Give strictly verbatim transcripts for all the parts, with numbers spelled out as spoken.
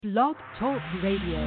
Blog Talk Radio.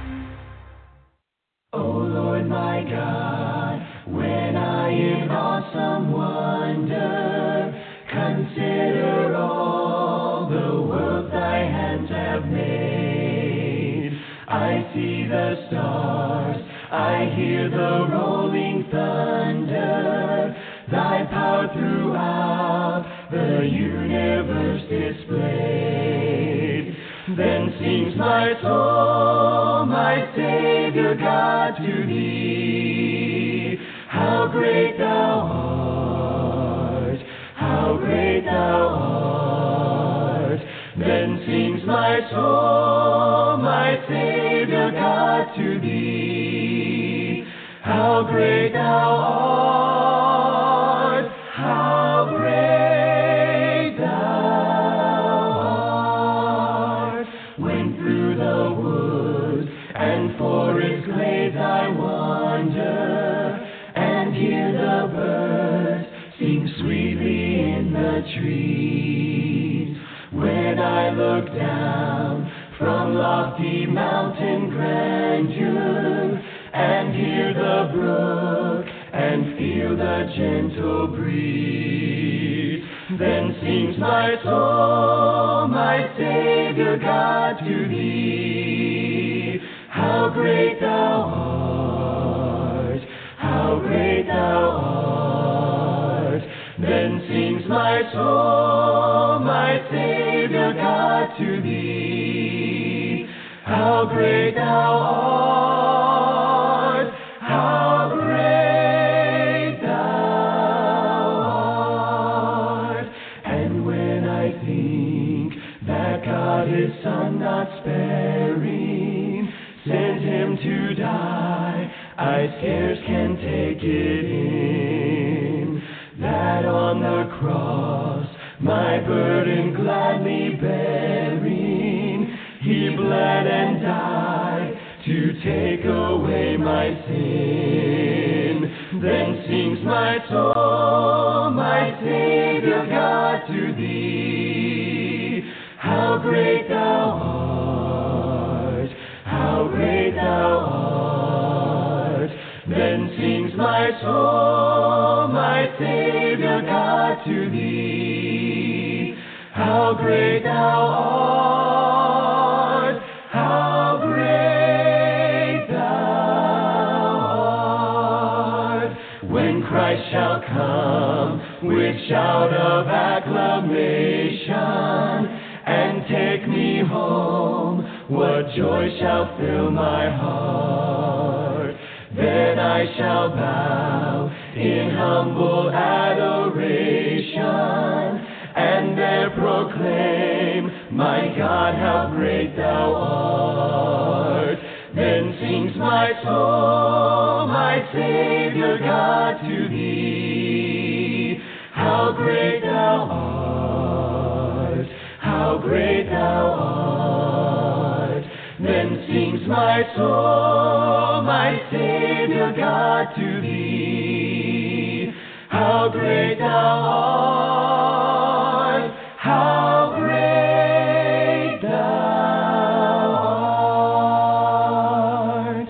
O Lord my God, when I in awesome wonder consider all the world thy hands have made, I see the stars, I hear the rolling thunder, thy power throughout the universe displayed. Then sings my soul, my Savior God, to thee. How great thou art, how great thou art. Then sings my soul, my Savior God, to thee. How great thou art, how great thou art. When through the woods and forest glades I wander, and hear the birds sing sweetly in the trees. When I look down from lofty mountain grandeur, and hear the brook, and feel the gentle breeze, then sings my soul, my Savior God, to thee. How great thou art, how great thou art. Then sings my soul, my Savior God, to thee. How great thou art, how great thou art. And when I think that God his Son not sparing sent him to die, I scarce can take it in, that on the cross my burden gladly bearing, he bled and died to take away my sin. Then sings my soul, my Savior God, to thee. How great thou art, how great thou art. Then sings my soul, my Savior God, to thee. How great thou art, how great thou art. When Christ shall come with shout of acclamation and take me home, what joy shall fill my heart. Then I shall bow in humble adoration, and there proclaim, my God, how great thou art. Then sings my soul, my Savior God, to thee. How great thou art, how great thou art. Then sings my soul, my Savior God, to thee. How great thou art, how great thou art.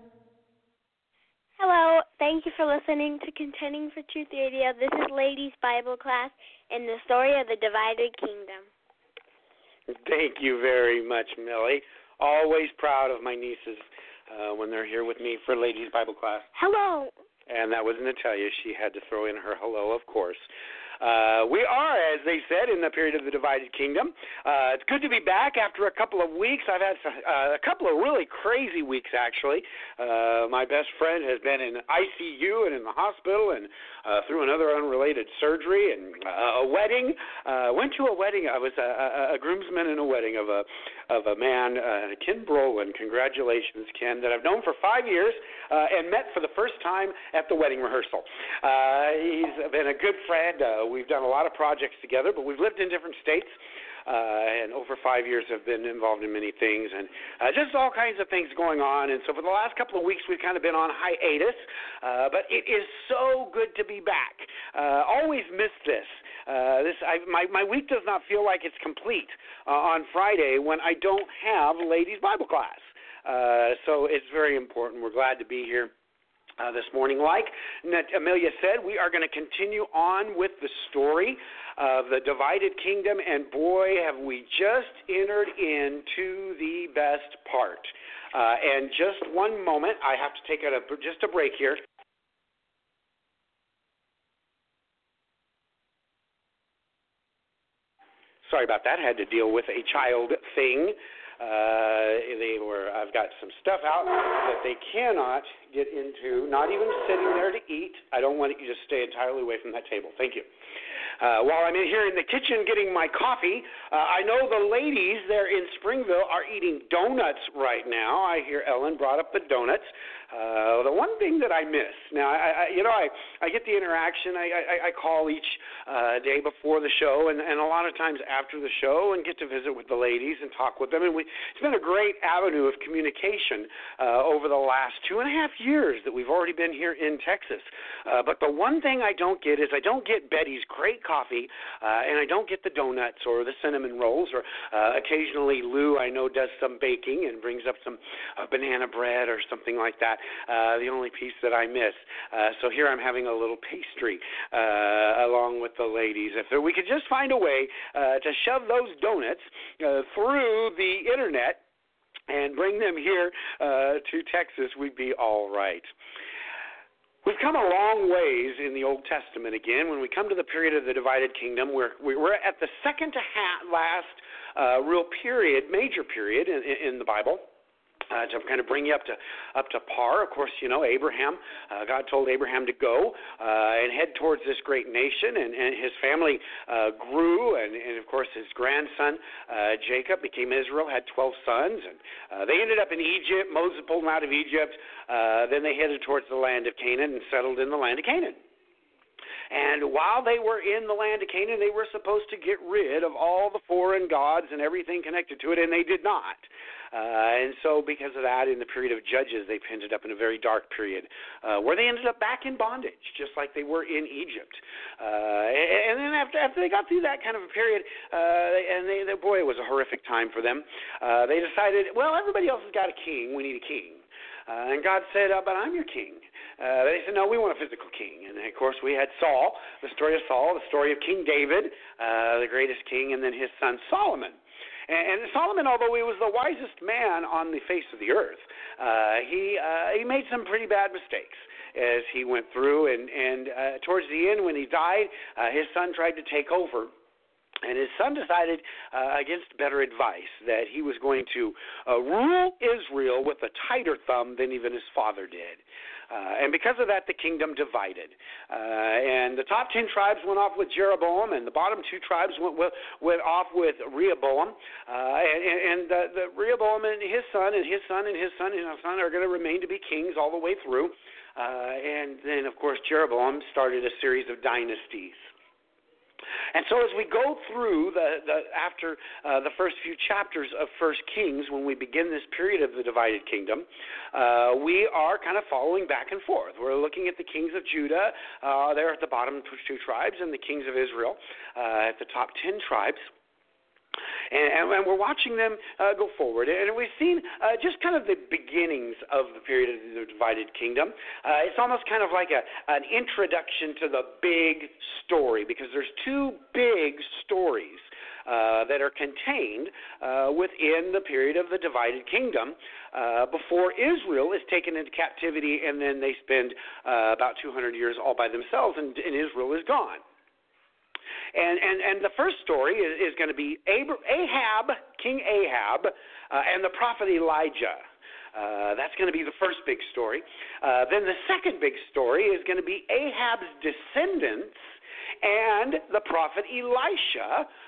Hello, thank you for listening to Contending for Truth Radio. This is Ladies Bible Class in the story of the divided kingdom. Thank you very much, Millie. Always proud of my nieces uh, when they're here with me for Ladies Bible Class. Hello. And that was Natalia. She had to throw in her hello, of course. Uh, we are, as they said, in the period of the divided kingdom. Uh, it's good to be back after a couple of weeks. I've had uh, a couple of really crazy weeks, actually. Uh, my best friend has been in I C U and in the hospital and uh, through another unrelated surgery and uh, a wedding. Uh, went to a wedding. I was a, a, a groomsman in a wedding of a of a man, uh, Ken Brolin. Congratulations, Ken, that I've known for five years uh, and met for the first time at the wedding rehearsal. Uh, he's been a good friend. Uh, we've done a lot of projects together, but we've lived in different states. uh, and over five years have been involved in many things, and uh, just all kinds of things going on. And so for the last couple of weeks, we've kind of been on hiatus, uh, but it is so good to be back. Uh, always miss this. Uh, this I, my, my week does not feel like it's complete uh, on Friday when I don't have ladies' Bible class. Uh, so it's very important. We're glad to be here uh, this morning. Like Amelia said, we are going to continue on with the story of the divided kingdom, and boy, have we just entered into the best part. Uh, and just one moment, I have to take a, just a break here. Sorry about that. I had to deal with a child thing. Uh, they were. I've got some stuff out that they cannot get into, not even sitting there to eat. I don't want you to stay entirely away from that table. Thank you. Uh, while I'm in here in the kitchen getting my coffee, uh, I know the ladies there in Springville are eating donuts right now. I hear Ellen brought up the donuts. Uh, the one thing that I miss, now, I, I, you know, I, I get the interaction. I, I, I call each uh, day before the show and, and a lot of times after the show and get to visit with the ladies and talk with them. And we, it's been a great avenue of communication uh, over the last two and a half years that we've already been here in Texas. Uh, but the one thing I don't get is I don't get Betty's great coffee, uh, and I don't get the donuts or the cinnamon rolls, or uh, occasionally Lou, I know, does some baking and brings up some uh, banana bread or something like that. Uh, the only piece that I miss. Uh, so here I'm having a little pastry uh, along with the ladies. If there, we could just find a way uh, to shove those donuts uh, through the internet and bring them here uh, to Texas, we'd be all right. We've come a long ways in the Old Testament again. When we come to the period of the divided kingdom, we're, we're at the second to ha- last uh, real period, major period in, in the Bible. Uh, to kind of bring you up to up to par. Of course, you know, Abraham, uh, God told Abraham to go uh, and head towards this great nation, and, and his family uh, grew, and, and, of course, his grandson, uh, Jacob, became Israel, had twelve sons, and uh, they ended up in Egypt. Moses pulled them out of Egypt. Uh, then they headed towards the land of Canaan and settled in the land of Canaan. And while they were in the land of Canaan, they were supposed to get rid of all the foreign gods and everything connected to it, and they did not. Uh, and so because of that, in the period of Judges, they ended up in a very dark period uh, where they ended up back in bondage, just like they were in Egypt. Uh, and then after, after they got through that kind of a period, uh, and they, they, boy, it was a horrific time for them, uh, they decided, well, everybody else has got a king. We need a king. Uh, and God said, oh, but I'm your king. Uh, they said, no, we want a physical king. And, of course, we had Saul, the story of Saul, the story of King David, uh, the greatest king, and then his son Solomon. And, and Solomon, although he was the wisest man on the face of the earth, uh, he uh, he made some pretty bad mistakes as he went through. And, and uh, towards the end, when he died, uh, his son tried to take over. And his son decided, uh, against better advice, that he was going to uh, rule Israel with a tighter thumb than even his father did. Uh, and because of that, the kingdom divided. Uh, and the top ten tribes went off with Jeroboam, and the bottom two tribes went, went, went off with Rehoboam. Uh, and and the, the Rehoboam and his son and his son and his son and his son are going to remain to be kings all the way through. Uh, and then, of course, Jeroboam started a series of dynasties. And so as we go through the, the after uh, the first few chapters of First Kings, when we begin this period of the divided kingdom, uh, we are kind of following back and forth. We're looking at the kings of Judah, uh, there at the bottom two tribes, and the kings of Israel uh, at the top ten tribes. And, and we're watching them uh, go forward. And we've seen uh, just kind of the beginnings of the period of the divided kingdom. Uh, it's almost kind of like a, an introduction to the big story, because there's two big stories uh, that are contained uh, within the period of the divided kingdom uh, before Israel is taken into captivity, and then they spend uh, about two hundred years all by themselves, and, and Israel is gone. And, and and the first story is, is going to be Ahab, King Ahab, uh, and the prophet Elijah. Uh, that's going to be the first big story. Uh, then the second big story is going to be Ahab's descendants and the prophet Elisha,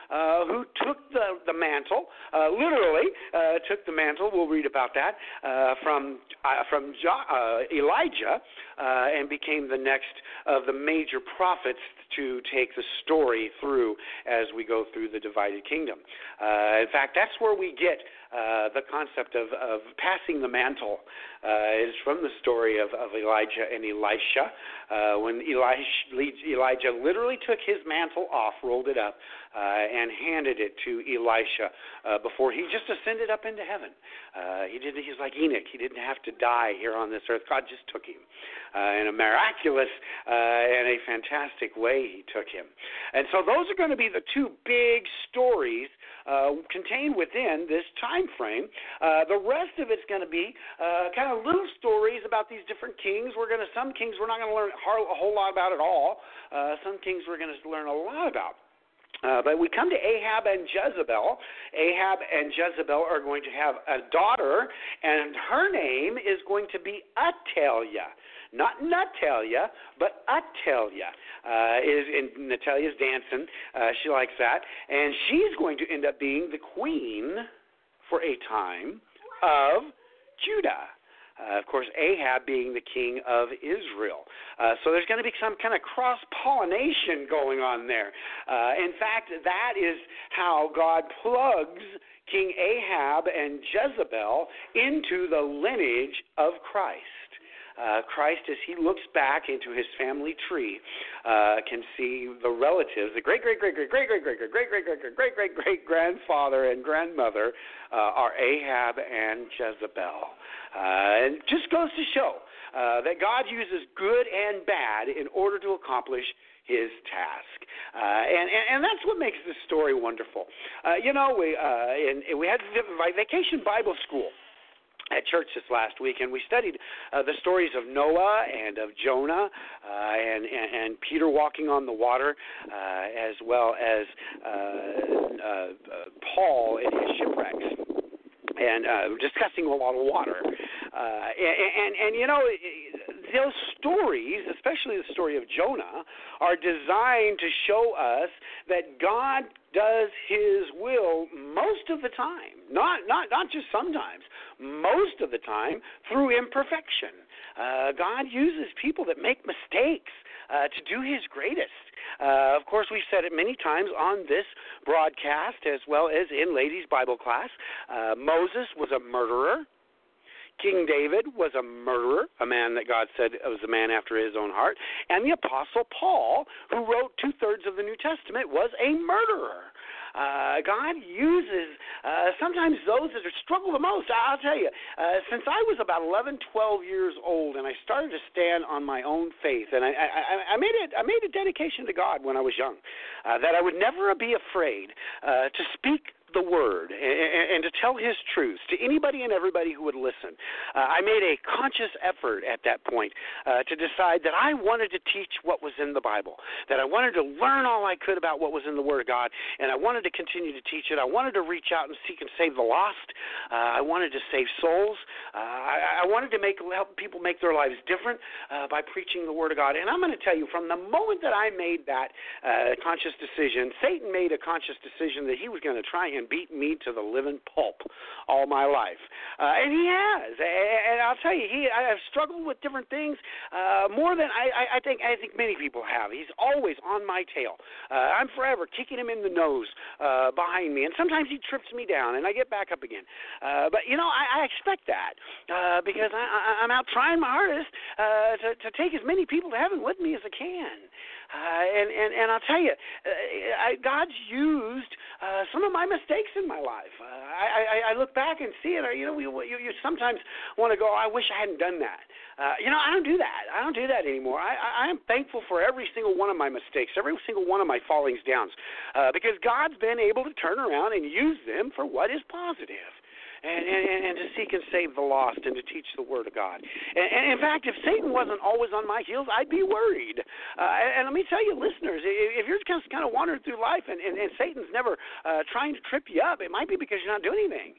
uh, who took the, the mantle, uh, literally uh, took the mantle, we'll read about that, uh, from uh, from jo- uh, Elijah uh, and became the next of the major prophets to take the story through as we go through the divided kingdom. Uh, in fact, that's where we get uh, the concept of, of passing the mantle. Uh, is from the story of, of Elijah and Elisha, uh, when Elisha, Elijah literally took his mantle off, rolled it up, uh, and handed it to Elisha uh, before he just ascended up into heaven. Uh, he didn't. He's like Enoch. He didn't have to die here on this earth. God just took him uh, in a miraculous uh, and a fantastic way. He took him, and so those are going to be the two big stories uh, contained within this time frame. Uh, the rest of it's going to be uh, kind of little stories about these different kings. We're going to some kings we're not going to learn a whole lot about at all. Uh, some kings we're going to learn a lot about. Uh, but we come to Ahab and Jezebel. Ahab and Jezebel are going to have a daughter, and her name is going to be Athaliah. Not Natalia, but Athaliah. Uh, is and Natalia's dancing. Uh, she likes that. And she's going to end up being the queen for a time of Judah. Uh, of course, Ahab being the king of Israel. Uh, so there's going to be some kind of cross-pollination going on there. Uh, in fact, that is how God plugs King Ahab and Jezebel into the lineage of Christ. Uh, Christ, as he looks back into his family tree, uh, can see the relatives, the great, great, great, great, great, great, great, great, great, great, great, great, great, great grandfather and grandmother uh, are Ahab and Jezebel. Uh, and just goes to show uh, that God uses good and bad in order to accomplish his task, uh, and, and and that's what makes this story wonderful. Uh, you know, we uh, in, we had Vacation Bible School at church this last week, and we studied uh, the stories of Noah and of Jonah uh, and, and, and Peter walking on the water, uh, as well as uh, uh, uh, Paul in his shipwrecks, and uh, discussing a lot of water. Uh, and, and, and, you know, those stories, especially the story of Jonah, are designed to show us that God does his will most of the time, not not not just sometimes, most of the time through imperfection. Uh, God uses people that make mistakes uh, to do his greatest. Uh, of course, we've said it many times on this broadcast as well as in Ladies' Bible class. Uh, Moses was a murderer. King David was a murderer, a man that God said was a man after his own heart. And the Apostle Paul, who wrote two-thirds of the New Testament, was a murderer. Uh, God uses uh, sometimes those that struggle the most. I'll tell you, uh, since I was about eleven, twelve years old, and I started to stand on my own faith, and I, I, I made it. I made a dedication to God when I was young, uh, that I would never be afraid uh, to speak the word and, and to tell his truths to anybody and everybody who would listen. Uh, I made a conscious effort at that point uh, to decide that I wanted to teach what was in the Bible, that I wanted to learn all I could about what was in the Word of God, and I wanted to continue to teach it. I wanted to reach out and seek and save the lost. Uh, I wanted to save souls. Uh, I, I wanted to make help people make their lives different uh, by preaching the Word of God. And I'm going to tell you, from the moment that I made that uh, conscious decision, Satan made a conscious decision that he was going to try and and beat me to the living pulp all my life. Uh, and he has. And I'll tell you, he I have struggled with different things uh, more than I, I think I think many people have. He's always on my tail. Uh, I'm forever kicking him in the nose uh, behind me. And sometimes he trips me down, and I get back up again. Uh, but, you know, I, I expect that uh, because I, I, I'm out trying my hardest uh, to, to take as many people to heaven with me as I can. Uh, and, and, and I'll tell you, uh, I, God's used uh, some of my mistakes in my life. Uh, I, I, I look back and see it. Or, you know, you, you, you sometimes want to go, I wish I hadn't done that. Uh, you know, I don't do that. I don't do that anymore. I, I, I am thankful for every single one of my mistakes, every single one of my fallings downs, uh, because God's been able to turn around and use them for what is positive. and, and, and to seek and save the lost and to teach the Word of God. And, and in fact, if Satan wasn't always on my heels, I'd be worried. Uh, and, and let me tell you, listeners, if you're just kind of wandering through life and, and, and Satan's never uh, trying to trip you up, it might be because you're not doing anything.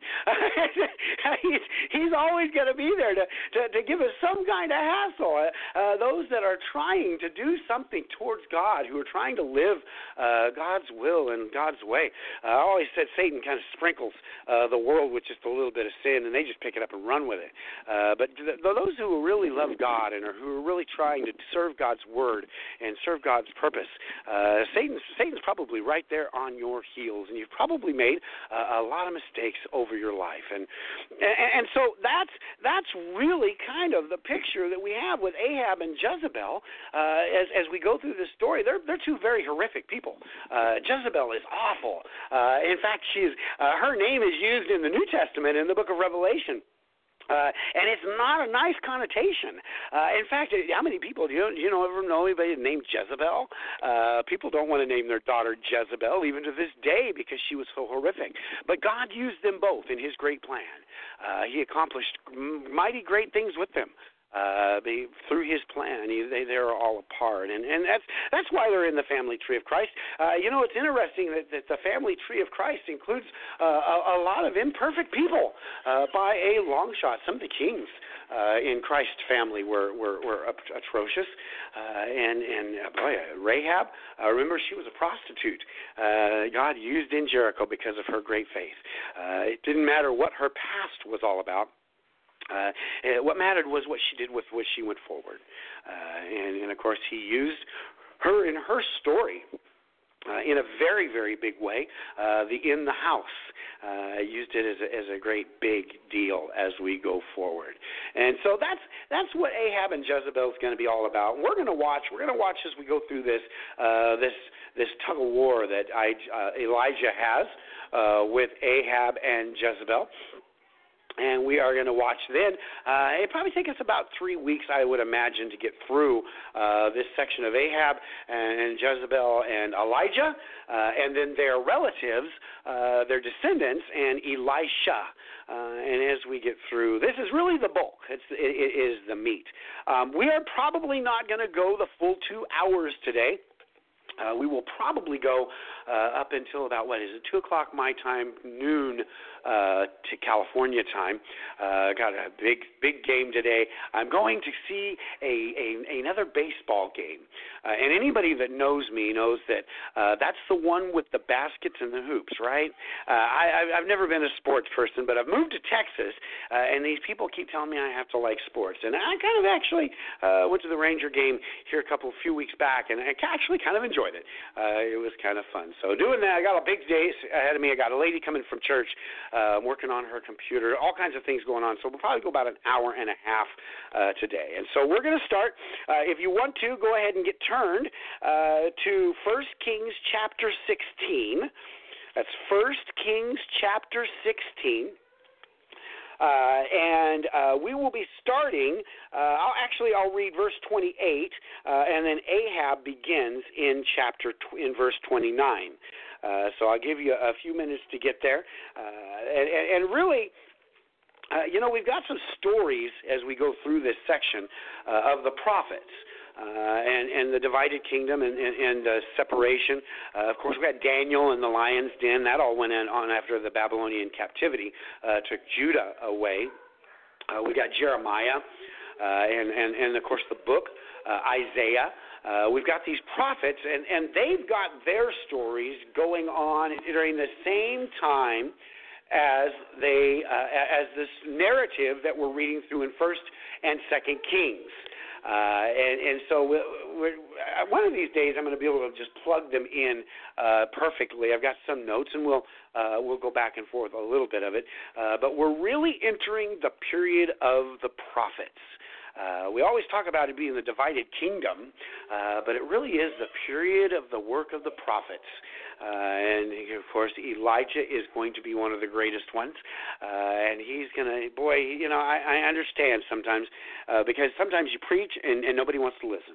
he's, he's always going to be there to, to, to give us some kind of hassle. Uh, those that are trying to do something towards God, who are trying to live uh, God's will and God's way. Uh, I always said Satan kind of sprinkles uh, the world with just a little bit of sin, and they just pick it up and run with it. Uh, but th- those who really love God and are, who are really trying to serve God's word and serve God's purpose, uh, Satan's, Satan's probably right there on your heels, and you've probably made uh, a lot of mistakes over your life. And, and and so that's that's really kind of the picture that we have with Ahab and Jezebel uh, as as we go through this story. They're they're two very horrific people. Uh, Jezebel is awful. Uh, in fact, she's uh, her name is used in the New Testament in the book of Revelation. Uh, and it's not a nice connotation. Uh, in fact, how many people do you, do you know ever know anybody named Jezebel? Uh, people don't want to name their daughter Jezebel even to this day because she was so horrific. But God used them both in His great plan. Uh, he accomplished mighty great things with them. Uh, they, through His plan, he, they they're all a part, and and that's that's why they're in the family tree of Christ. Uh, you know, it's interesting that, that the family tree of Christ includes uh, a, a lot of imperfect people uh, by a long shot. Some of the kings uh, in Christ's family were were, were atrocious, uh, and and uh, boy, Rahab. Uh, remember, she was a prostitute. Uh, God used in Jericho because of her great faith. Uh, it didn't matter what her past was all about. Uh, what mattered was what she did with which she went forward. Uh, and, and, of course, He used her in her story uh, in a very, very big way. Uh, the In the House uh, used it as a, as a great big deal as we go forward. And so that's that's what Ahab and Jezebel is going to be all about. We're going to watch. We're going to watch as we go through this uh, this this tug of war that I, uh, Elijah has uh, with Ahab and Jezebel. And we are going to watch then. Uh, it'll probably take us about three weeks, I would imagine, to get through uh, this section of Ahab and Jezebel and Elijah, uh, and then their relatives, uh, their descendants, and Elisha. Uh, and as we get through, this is really the bulk. It's, it, it is the meat. Um, we are probably not going to go the full two hours today. Uh, we will probably go uh, up until about, what is it, two o'clock my time, noon uh, to California time. Uh, got a big, big game today. I'm going to see a, a another baseball game. Uh, and anybody that knows me knows that uh, that's the one with the baskets and the hoops, right? Uh, I, I've never been a sports person, but I've moved to Texas, uh, and these people keep telling me I have to like sports. And I kind of actually uh, went to the Ranger game here a couple, few weeks back, and I actually kind of enjoyed it. Uh, it was kind of fun. So doing that, I got a big day ahead of me. I got a lady coming from church, uh, working on her computer, all kinds of things going on. So we'll probably go about an hour and a half uh, today. And so we're going to start. Uh, if you want to, go ahead and get turned uh, to First Kings chapter sixteen. That's First Kings chapter sixteen. Uh, and uh, we will be starting, uh, I'll, actually I'll read verse twenty-eight, uh, and then Ahab begins in chapter, tw- in verse twenty-nine. Uh, so I'll give you a few minutes to get there. Uh, and, and really, uh, you know, we've got some stories as we go through this section uh, of the prophets. Uh, and, and the divided kingdom and, and, and uh, separation. Uh, of course, we had Daniel and the lion's den. That all went in on after the Babylonian captivity uh, took Judah away. Uh, we got Jeremiah uh, and, and, and, of course, the book, uh, Isaiah. Uh, we've got these prophets, and, and they've got their stories going on during the same time as they uh, as this narrative that we're reading through in First and Second Kings. Uh, and, and so we're, we're, one of these days I'm going to be able to just plug them in uh, perfectly. I've got some notes, and we'll uh, we'll go back and forth a little bit of it. Uh, but we're really entering the period of the prophets. Uh, we always talk about it being the divided kingdom, uh, but it really is the period of the work of the prophets. Uh, and, of course, Elijah is going to be one of the greatest ones. Uh, and he's going to, boy, you know, I, I understand sometimes uh, because sometimes you preach and, and nobody wants to listen.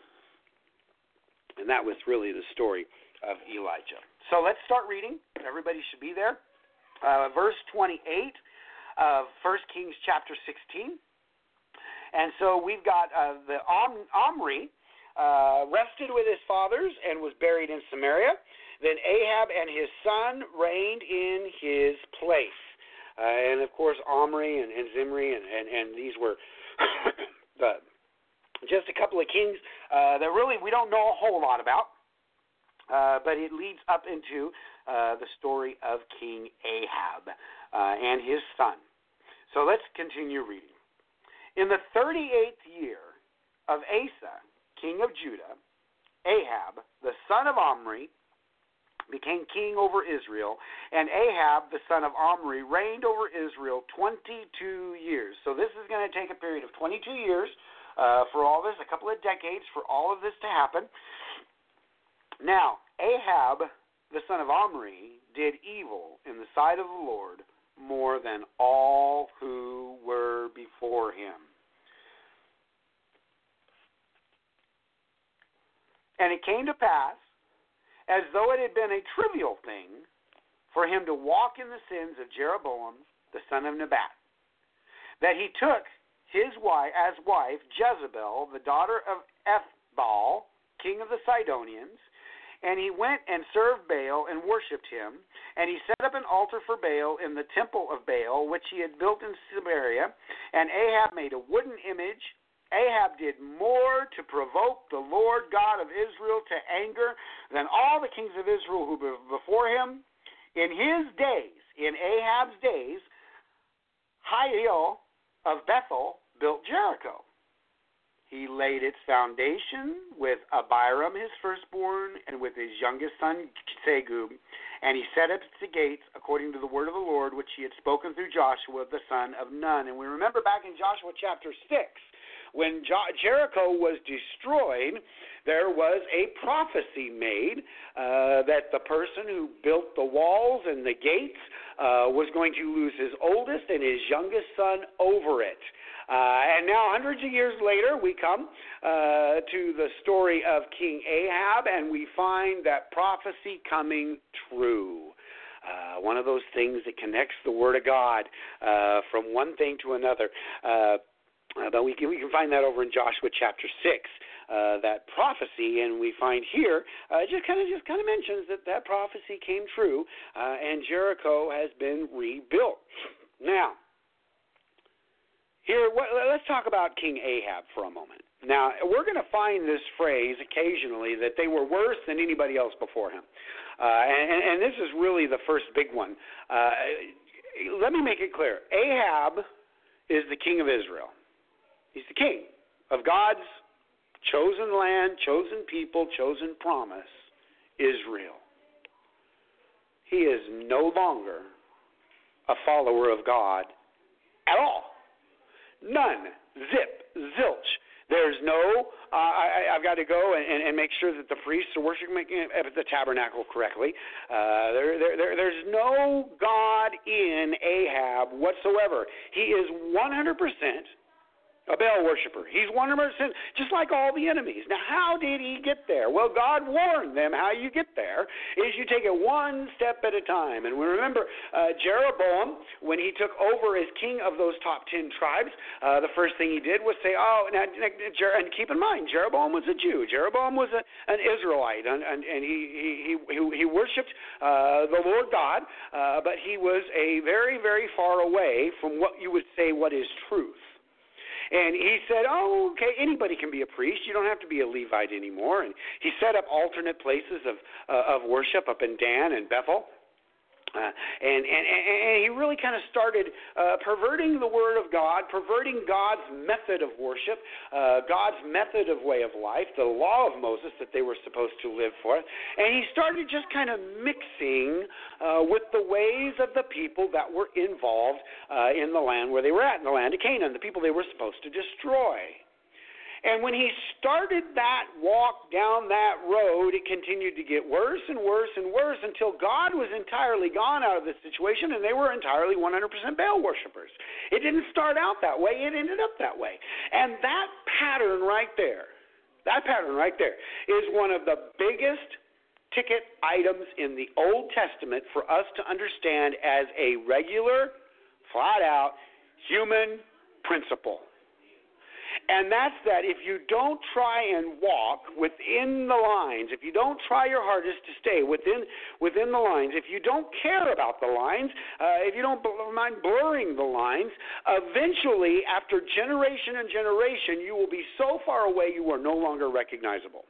And that was really the story of Elijah. So let's start reading. Everybody should be there. Uh, verse twenty-eight. of First Kings chapter sixteen. And so we've got uh, the Om- Omri uh, rested with his fathers and was buried in Samaria. Then Ahab and his son reigned in his place. Uh, and, of course, Omri and, and Zimri, and, and, and these were the, just a couple of kings uh, that really we don't know a whole lot about. Uh, but it leads up into uh, the story of King Ahab uh, and his son. So let's continue reading. In the thirty-eighth year of Asa, king of Judah, Ahab, the son of Omri, became king over Israel, and Ahab, the son of Omri, reigned over Israel twenty-two years. So this is going to take a period of twenty-two years uh, for all this, a couple of decades for all of this to happen. Now, Ahab, the son of Omri, did evil in the sight of the Lord more than all who were before him. And it came to pass, as though it had been a trivial thing for him to walk in the sins of Jeroboam, the son of Nebat, that he took his wife as wife Jezebel, the daughter of Ethbaal, king of the Sidonians, and he went and served Baal and worshipped him, and he set up an altar for Baal in the temple of Baal, which he had built in Samaria, and Ahab made a wooden image. Ahab did more to provoke the Lord God of Israel to anger than all the kings of Israel who were before him. In his days, in Ahab's days, Hiel of Bethel built Jericho. He laid its foundation with Abiram, his firstborn, and with his youngest son, Segub, and he set up the gates according to the word of the Lord, which he had spoken through Joshua, the son of Nun. And we remember back in Joshua chapter six, when jo- Jericho was destroyed, there was a prophecy made uh, that the person who built the walls and the gates uh, was going to lose his oldest and his youngest son over it. Uh, and now, hundreds of years later, we come uh, to the story of King Ahab, and we find that prophecy coming true. Uh, one of those things that connects the Word of God uh, from one thing to another. Uh, but we can, we can find that over in Joshua chapter six, uh, that prophecy, and we find here uh, just kind of just kind of mentions that that prophecy came true, uh, and Jericho has been rebuilt. Now, here, let's talk about King Ahab for a moment. Now, we're going to find this phrase occasionally that they were worse than anybody else before him. Uh, and, and this is really the first big one. Uh, let me make it clear. Ahab is the king of Israel. He's the king of God's chosen land, chosen people, chosen promise, Israel. He is no longer a follower of God at all. None. Zip. Zilch. There's no, uh, I, I've got to go and, and make sure that the priests are worshiping at the tabernacle correctly. Uh, there, there, there, there's no God in Ahab whatsoever. He is one hundred percent a Baal worshiper. He's one hundred percent just like all the enemies. Now, how did he get there? Well, God warned them how you get there is you take it one step at a time. And we remember uh, Jeroboam, when he took over as king of those top ten tribes, uh, the first thing he did was say, oh, now, and keep in mind, Jeroboam was a Jew. Jeroboam was a, an Israelite, and, and, and he, he, he, he worshipped uh, the Lord God, uh, but he was a very, very far away from what you would say what is truth. And he said, oh, okay, anybody can be a priest. You don't have to be a Levite anymore. And he set up alternate places of uh, of worship up in Dan and Bethel. Uh, and, and, and he really kind of started uh, perverting the Word of God, perverting God's method of worship, uh, God's method of way of life, the law of Moses that they were supposed to live for. And he started just kind of mixing uh, with the ways of the people that were involved uh, in the land where they were at, in the land of Canaan, the people they were supposed to destroy. And when he started that walk down that road, it continued to get worse and worse and worse until God was entirely gone out of the situation and they were entirely one hundred percent Baal worshipers. It didn't start out that way. It ended up that way. And that pattern right there, that pattern right there is one of the biggest ticket items in the Old Testament for us to understand as a regular flat out human principle. And that's that if you don't try and walk within the lines, if you don't try your hardest to stay within within the lines, if you don't care about the lines, uh, if you don't mind blurring the lines, eventually, after generation and generation, you will be so far away you are no longer recognizable.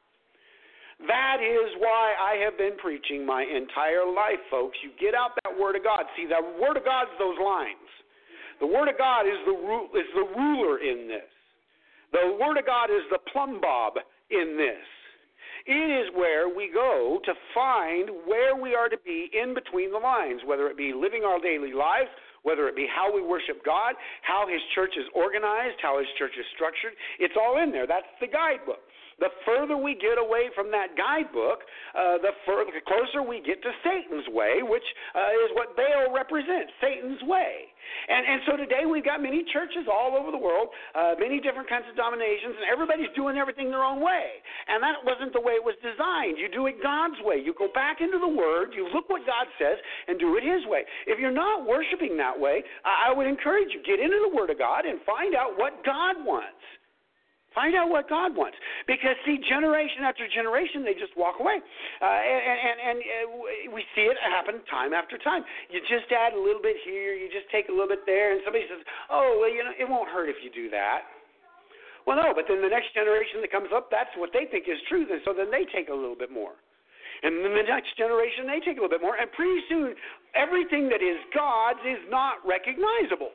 That is why I have been preaching my entire life, folks. You get out that Word of God. See, the Word of God is those lines. The Word of God is the ru- is the ruler in this. The Word of God is the plumb bob in this. It is where we go to find where we are to be in between the lines, whether it be living our daily lives, whether it be how we worship God, how His church is organized, how His church is structured. It's all in there. That's the guidebook. The further we get away from that guidebook, uh, the, further, the closer we get to Satan's way, which uh, is what Baal represents, Satan's way. And, and so today we've got many churches all over the world, uh, many different kinds of denominations, and everybody's doing everything their own way. And that wasn't the way it was designed. You do it God's way. You go back into the Word, you look what God says, and do it His way. If you're not worshiping that way, I would encourage you, get into the Word of God and find out what God wants. Find out what God wants. Because, see, generation after generation, they just walk away. Uh, and and, and uh, we see it happen time after time. You just add a little bit here, you just take a little bit there, and somebody says, oh, well, you know, it won't hurt if you do that. Well, no, but then the next generation that comes up, that's what they think is truth, and so then they take a little bit more. And then the next generation, they take a little bit more, and pretty soon, everything that is God's is not recognizable.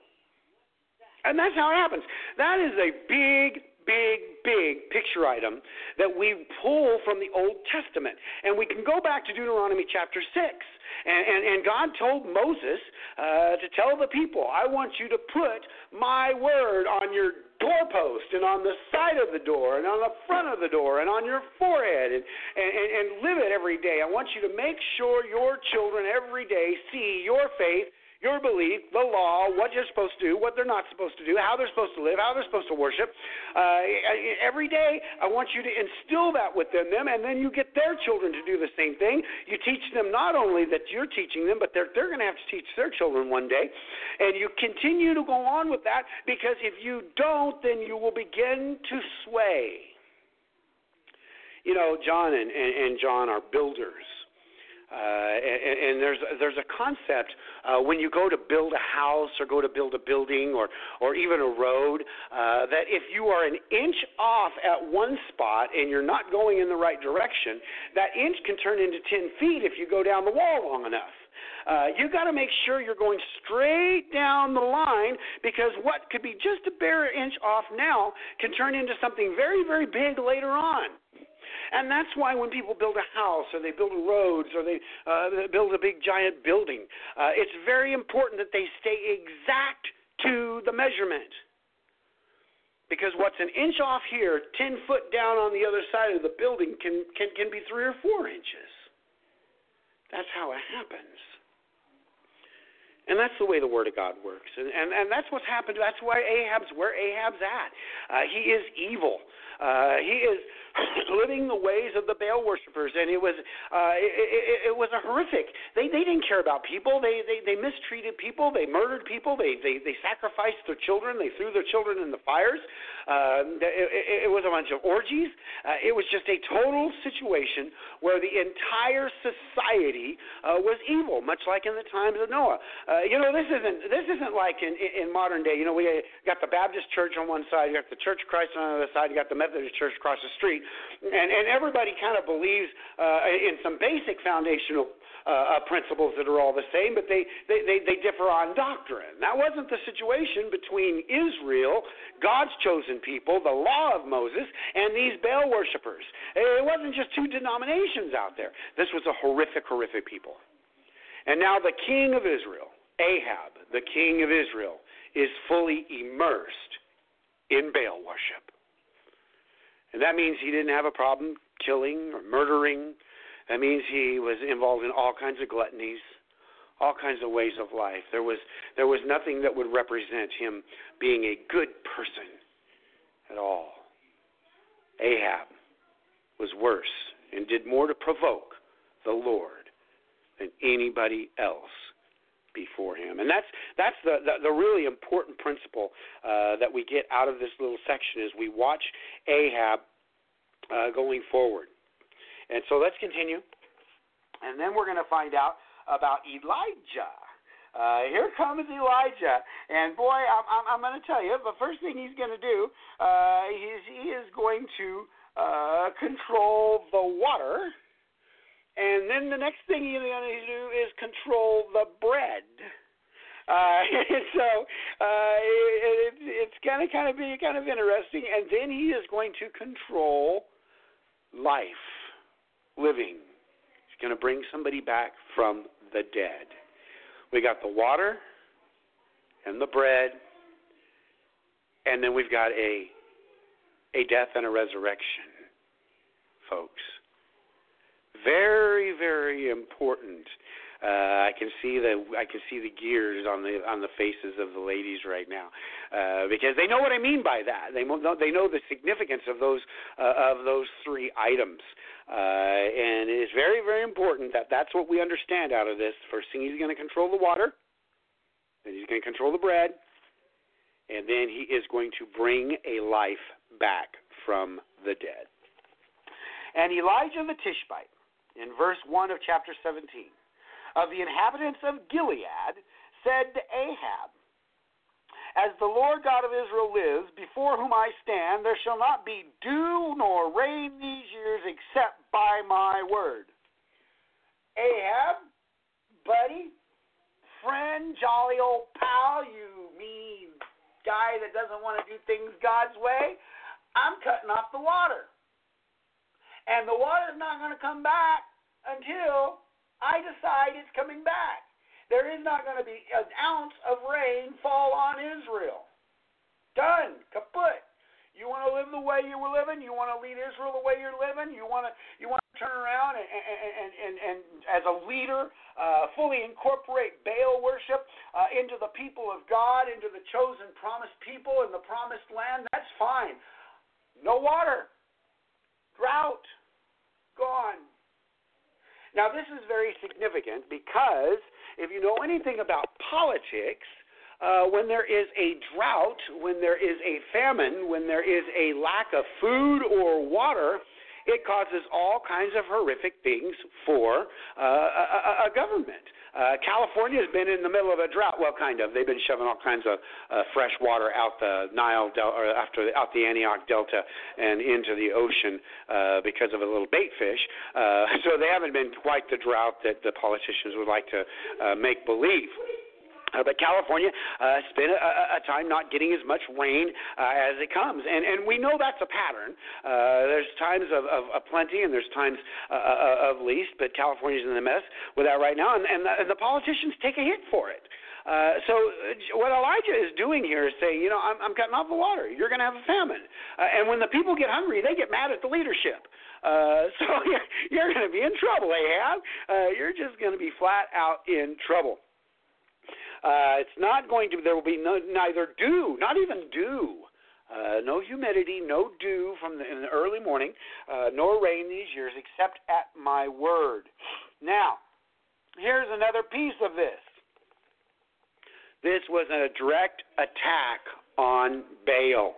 And that's how it happens. That is a big big, big picture item that we pull from the Old Testament. And we can go back to Deuteronomy chapter six. And, and, and God told Moses uh, to tell the people, I want you to put my word on your doorpost and on the side of the door and on the front of the door and on your forehead and, and, and live it every day. I want you to make sure your children every day see your faith, your belief, the law, what you're supposed to do, what they're not supposed to do, how they're supposed to live, how they're supposed to worship. Uh, every day, I want you to instill that within them, and then you get their children to do the same thing. You teach them not only that you're teaching them, but they're, they're going to have to teach their children one day. And you continue to go on with that, because if you don't, then you will begin to sway. You know, John and, and, and John are builders. Uh, and, and there's there's a concept uh, when you go to build a house or go to build a building or, or even a road uh, that if you are an inch off at one spot and you're not going in the right direction, that inch can turn into ten feet if you go down the wall long enough. Uh, you got to make sure you're going straight down the line, because what could be just a bare inch off now can turn into something very, very big later on. And that's why when people build a house or they build roads or they uh, build a big giant building, uh, it's very important that they stay exact to the measurement. Because what's an inch off here, ten foot down on the other side of the building can, can, can be three or four inches. That's how it happens. And that's the way the Word of God works. And, and, and that's what's happened. That's why Ahab's where Ahab's at. Uh, he is evil. Uh, he is living the ways of the Baal worshipers, and it was uh, it, it, it was a horrific. They they didn't care about people. They they, they mistreated people. They murdered people. They, they they sacrificed their children. They threw their children in the fires. Uh, it, it was a bunch of orgies. Uh, it was just a total situation where the entire society uh, was evil, much like in the times of Noah. Uh, you know, this isn't this isn't like in, in modern day. You know, we got the Baptist church on one side, you got the Church of Christ on the other side, you got the Methodist church across the street, and, and everybody kind of believes uh, in some basic foundational uh, principles that are all the same, but they, they, they, they differ on doctrine. That wasn't the situation between Israel, God's chosen people, the law of Moses, and these Baal worshipers. It wasn't just two denominations out there. This was a horrific, horrific people. And now the king of Israel, Ahab, the king of Israel, is fully immersed in Baal worship. And that means he didn't have a problem killing or murdering. That means he was involved in all kinds of gluttonies, all kinds of ways of life. There was there was nothing that would represent him being a good person at all. Ahab was worse and did more to provoke the Lord than anybody else before him. And that's that's the, the, the really important principle uh, that we get out of this little section as we watch Ahab uh, going forward. And so let's continue. And then we're going to find out about Elijah. Uh, here comes Elijah. And boy, I'm, I'm, I'm going to tell you, the first thing he's going to do uh, is he is going to uh, control the water. And then the next thing he's going to do is control the bread. Uh, and so uh, it, it, it's going to kind of be kind of interesting. And then he is going to control life, living. He's going to bring somebody back from the dead. We got the water and the bread, and then we've got a a death and a resurrection, folks. Very, very important. Uh, I can see the I can see the gears on the on the faces of the ladies right now, uh, because they know what I mean by that. They know they know the significance of those uh, of those three items, uh, and it is very, very important that that's what we understand out of this. First thing, he's going to control the water, then he's going to control the bread, and then he is going to bring a life back from the dead. And Elijah the Tishbite, in verse one of chapter seventeen, of the inhabitants of Gilead, said to Ahab, as the Lord God of Israel lives, before whom I stand, there shall not be dew nor rain these years except by my word. Ahab, buddy, friend, jolly old pal, you mean guy that doesn't want to do things God's way, I'm cutting off the water. And the water's not going to come back until I decide it's coming back. There is not going to be an ounce of rain fall on Israel. Done. Kaput. You want to live the way you were living? You want to lead Israel the way you're living? You want to you want to turn around and, and, and, and, and as a leader, uh, fully incorporate Baal worship uh, into the people of God, into the chosen promised people in the promised land? That's fine. No water. Drought. Gone. Now, this is very significant because if you know anything about politics, uh, when there is a drought, when there is a famine, when there is a lack of food or water, it causes all kinds of horrific things for uh, a, a government. Uh, California has been in the middle of a drought. Well, kind of. They've been shoving all kinds of uh, fresh water out the Nile Delta, or after out the Antioch Delta and into the ocean uh, because of a little bait fish. Uh, so they haven't been quite the drought that the politicians would like to uh, make believe. Uh, but California uh, spent a, a time not getting as much rain uh, as it comes. And, and we know that's a pattern. Uh, there's times of, of, of plenty and there's times uh, of least, but California's in a mess with that right now, and, and, the, and the politicians take a hit for it. Uh, so what Elijah is doing here is saying, you know, I'm, I'm cutting off the water. You're going to have a famine. Uh, and when the people get hungry, they get mad at the leadership. Uh, so you're, you're going to be in trouble, Ahab. Uh, you're just going to be flat out in trouble. Uh, it's not going to, there will be no, neither dew, not even dew, uh, no humidity, no dew from the, in the early morning, uh, nor rain these years except at my word. Now, here's another piece of this. This was a direct attack on Baal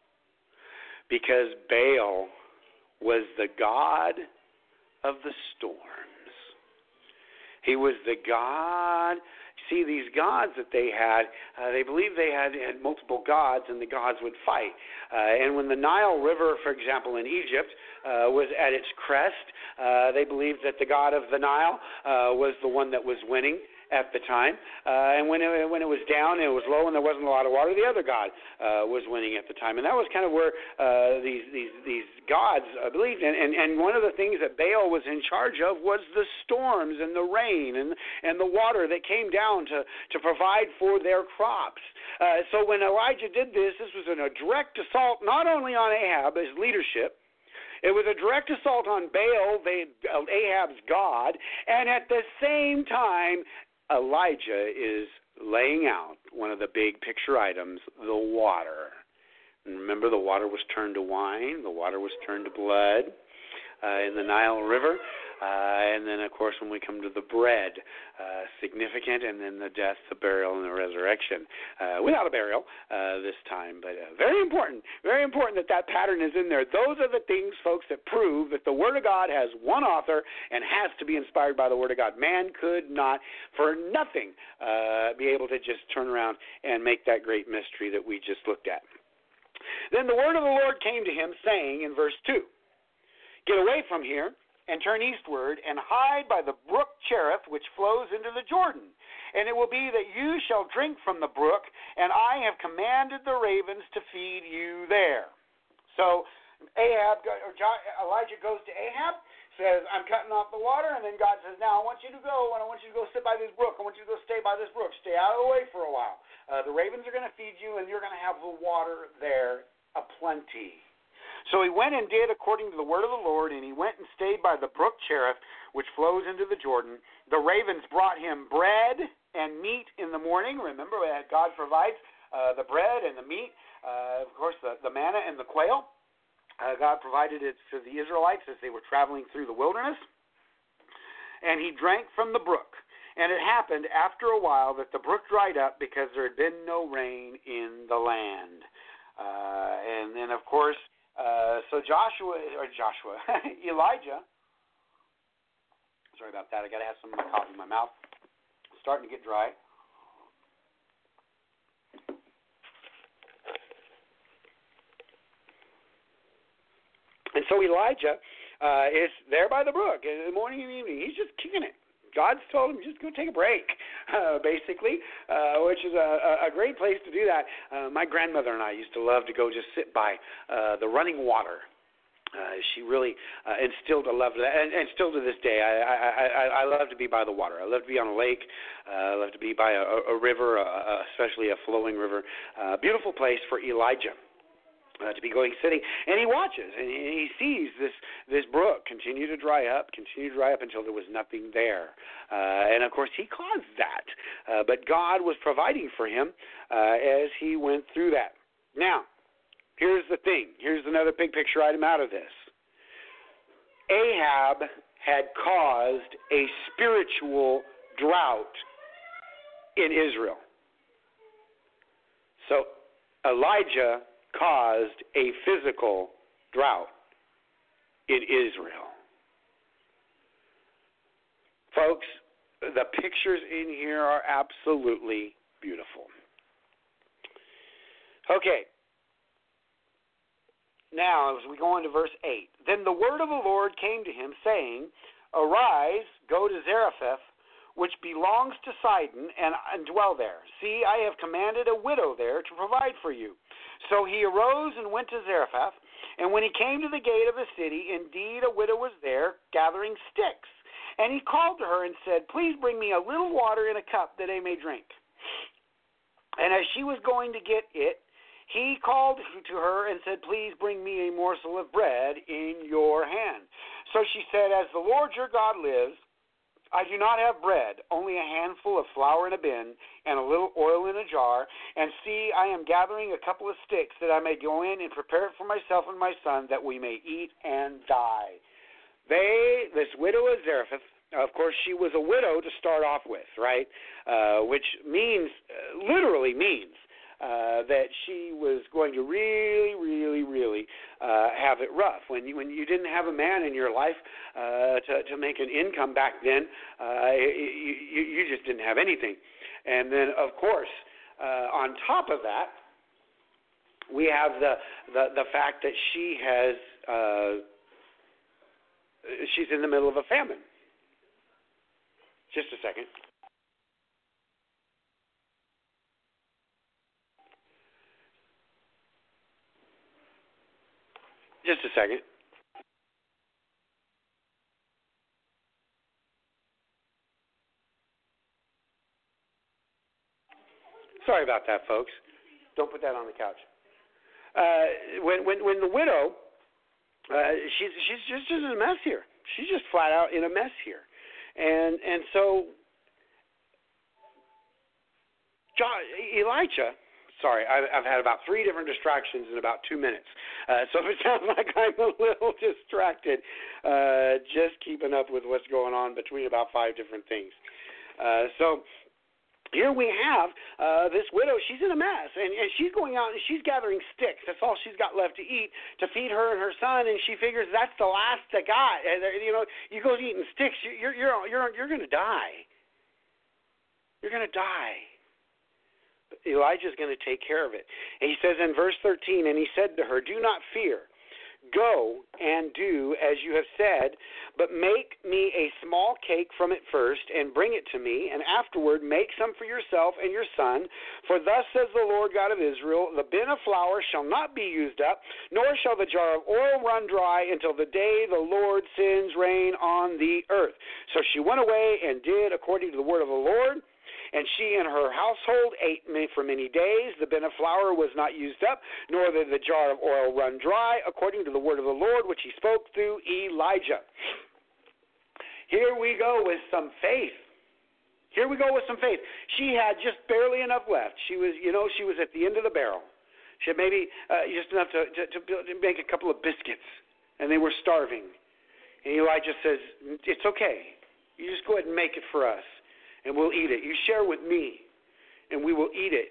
because Baal was the god of the storms. He was the god. See, these gods that they had, uh, they believed they had, had multiple gods, and the gods would fight. Uh, and when the Nile River, for example, in Egypt, uh, was at its crest, uh, they believed that the god of the Nile uh, was the one that was winning at the time. Uh, and when it, when it was down and it was low and there wasn't a lot of water, the other god uh, was winning at the time. And that was kind of where uh, these, these these gods uh, believed. And, and, and one of the things that Baal was in charge of was the storms and the rain and, and the water that came down to, to provide for their crops. Uh, so when Elijah did this, this was a direct assault not only on Ahab, his leadership, it was a direct assault on Baal, they, uh, Ahab's god, and at the same time, Elijah is laying out one of the big picture items, the water. And remember, the water was turned to wine. The water was turned to blood. uh, in the Nile River. Uh, and then, of course, when we come to the bread, uh, significant, and then the death, the burial, and the resurrection. Uh, without a burial uh, this time, but uh, very important, very important that that pattern is in there. Those are the things, folks, that prove that the Word of God has one author and has to be inspired by the Word of God. Man could not, for nothing, uh, be able to just turn around and make that great mystery that we just looked at. Then the word of the Lord came to him, saying in verse two, "Get away from here, and turn eastward, and hide by the brook Cherith, which flows into the Jordan. And it will be that you shall drink from the brook, and I have commanded the ravens to feed you there." So Ahab, or Elijah goes to Ahab, says, "I'm cutting off the water," and then God says, "Now I want you to go, and I want you to go sit by this brook. I want you to go stay by this brook. Stay out of the way for a while. Uh, the ravens are going to feed you, and you're going to have the water there aplenty." So he went and did according to the word of the Lord, and he went and stayed by the brook Cherith, which flows into the Jordan. The ravens brought him bread and meat in the morning. Remember that God provides uh, the bread and the meat, uh, of course, the, the manna and the quail. Uh, God provided it to the Israelites as they were traveling through the wilderness. And he drank from the brook. And it happened after a while that the brook dried up because there had been no rain in the land. Uh, and then, of course, Uh, so Joshua, or Joshua, Elijah, sorry about that, I got to have some of my coffee in my mouth. It's starting to get dry. And so Elijah uh, is there by the brook in the morning and evening. He's just kicking it. God's told him just go take a break, uh, basically, uh, which is a, a great place to do that. Uh, my grandmother and I used to love to go just sit by uh, the running water. Uh, she really uh, instilled a love to that, and, and still to this day, I, I, I, I love to be by the water. I love to be on a lake. Uh, I love to be by a, a river, uh, especially a flowing river. Uh, beautiful place for Elijah. Uh, to be going sitting, and he watches, and he sees this this brook continue to dry up, continue to dry up until there was nothing there. Uh, and, of course, he caused that. Uh, but God was providing for him uh, as he went through that. Now, here's the thing. Here's another big picture item out of this. Ahab had caused a spiritual drought in Israel. So Elijah caused a physical drought in Israel. Folks, the pictures in here are absolutely beautiful. Okay. Now, as we go on to verse eight, "Then the word of the Lord came to him, saying, Arise, go to Zarephath, which belongs to Sidon, and, and dwell there. See, I have commanded a widow there to provide for you. So he arose and went to Zarephath, and when he came to the gate of the city, indeed a widow was there, gathering sticks. And he called to her and said, Please bring me a little water in a cup that I may drink. And as she was going to get it, he called to her and said, Please bring me a morsel of bread in your hand. So she said, As the Lord your God lives, I do not have bread, only a handful of flour in a bin and a little oil in a jar. And see, I am gathering a couple of sticks that I may go in and prepare it for myself and my son, that we may eat and die. They, this widow of Zarephath, of course, she was a widow to start off with, right? Uh, which means, uh, literally means, Uh, that she was going to really, really, really uh, have it rough. When you, when you didn't have a man in your life uh, to, to make an income back then, uh, you, you, you just didn't have anything. And then, of course, uh, on top of that, we have the, the, the fact that she has, uh, she's in the middle of a famine. Just a second. Just a second. Sorry about that, folks. Don't put that on the couch. Uh, when when when the widow, uh, she's she's just, just in a mess here. She's just flat out in a mess here, and and so John, Elijah Sorry, I've, I've had about three different distractions in about two minutes. Uh, so if it sounds like I'm a little distracted, uh, just keeping up with what's going on between about five different things. Uh, so here we have uh, this widow. She's in a mess, and, and she's going out and she's gathering sticks. That's all she's got left to eat to feed her and her son, and she figures that's the last they got. And, you know, you go eating sticks, you're you're you're you're going to die. You're going to die. But Elijah's going to take care of it. And he says in verse thirteen, and he said to her, "Do not fear. Go and do as you have said, but make me a small cake from it first, and bring it to me, and afterward make some for yourself and your son. For thus says the Lord God of Israel, the bin of flour shall not be used up, nor shall the jar of oil run dry until the day the Lord sends rain on the earth." So she went away and did according to the word of the Lord. And she and her household ate for many days. The bin of flour was not used up, nor did the jar of oil run dry, according to the word of the Lord, which he spoke through Elijah. Here we go with some faith. Here we go with some faith. She had just barely enough left. She was, you know, she was at the end of the barrel. She had maybe uh, just enough to, to, to make a couple of biscuits, and they were starving. And Elijah says, "It's okay. You just go ahead and make it for us, and we'll eat it. You share with me, and we will eat it.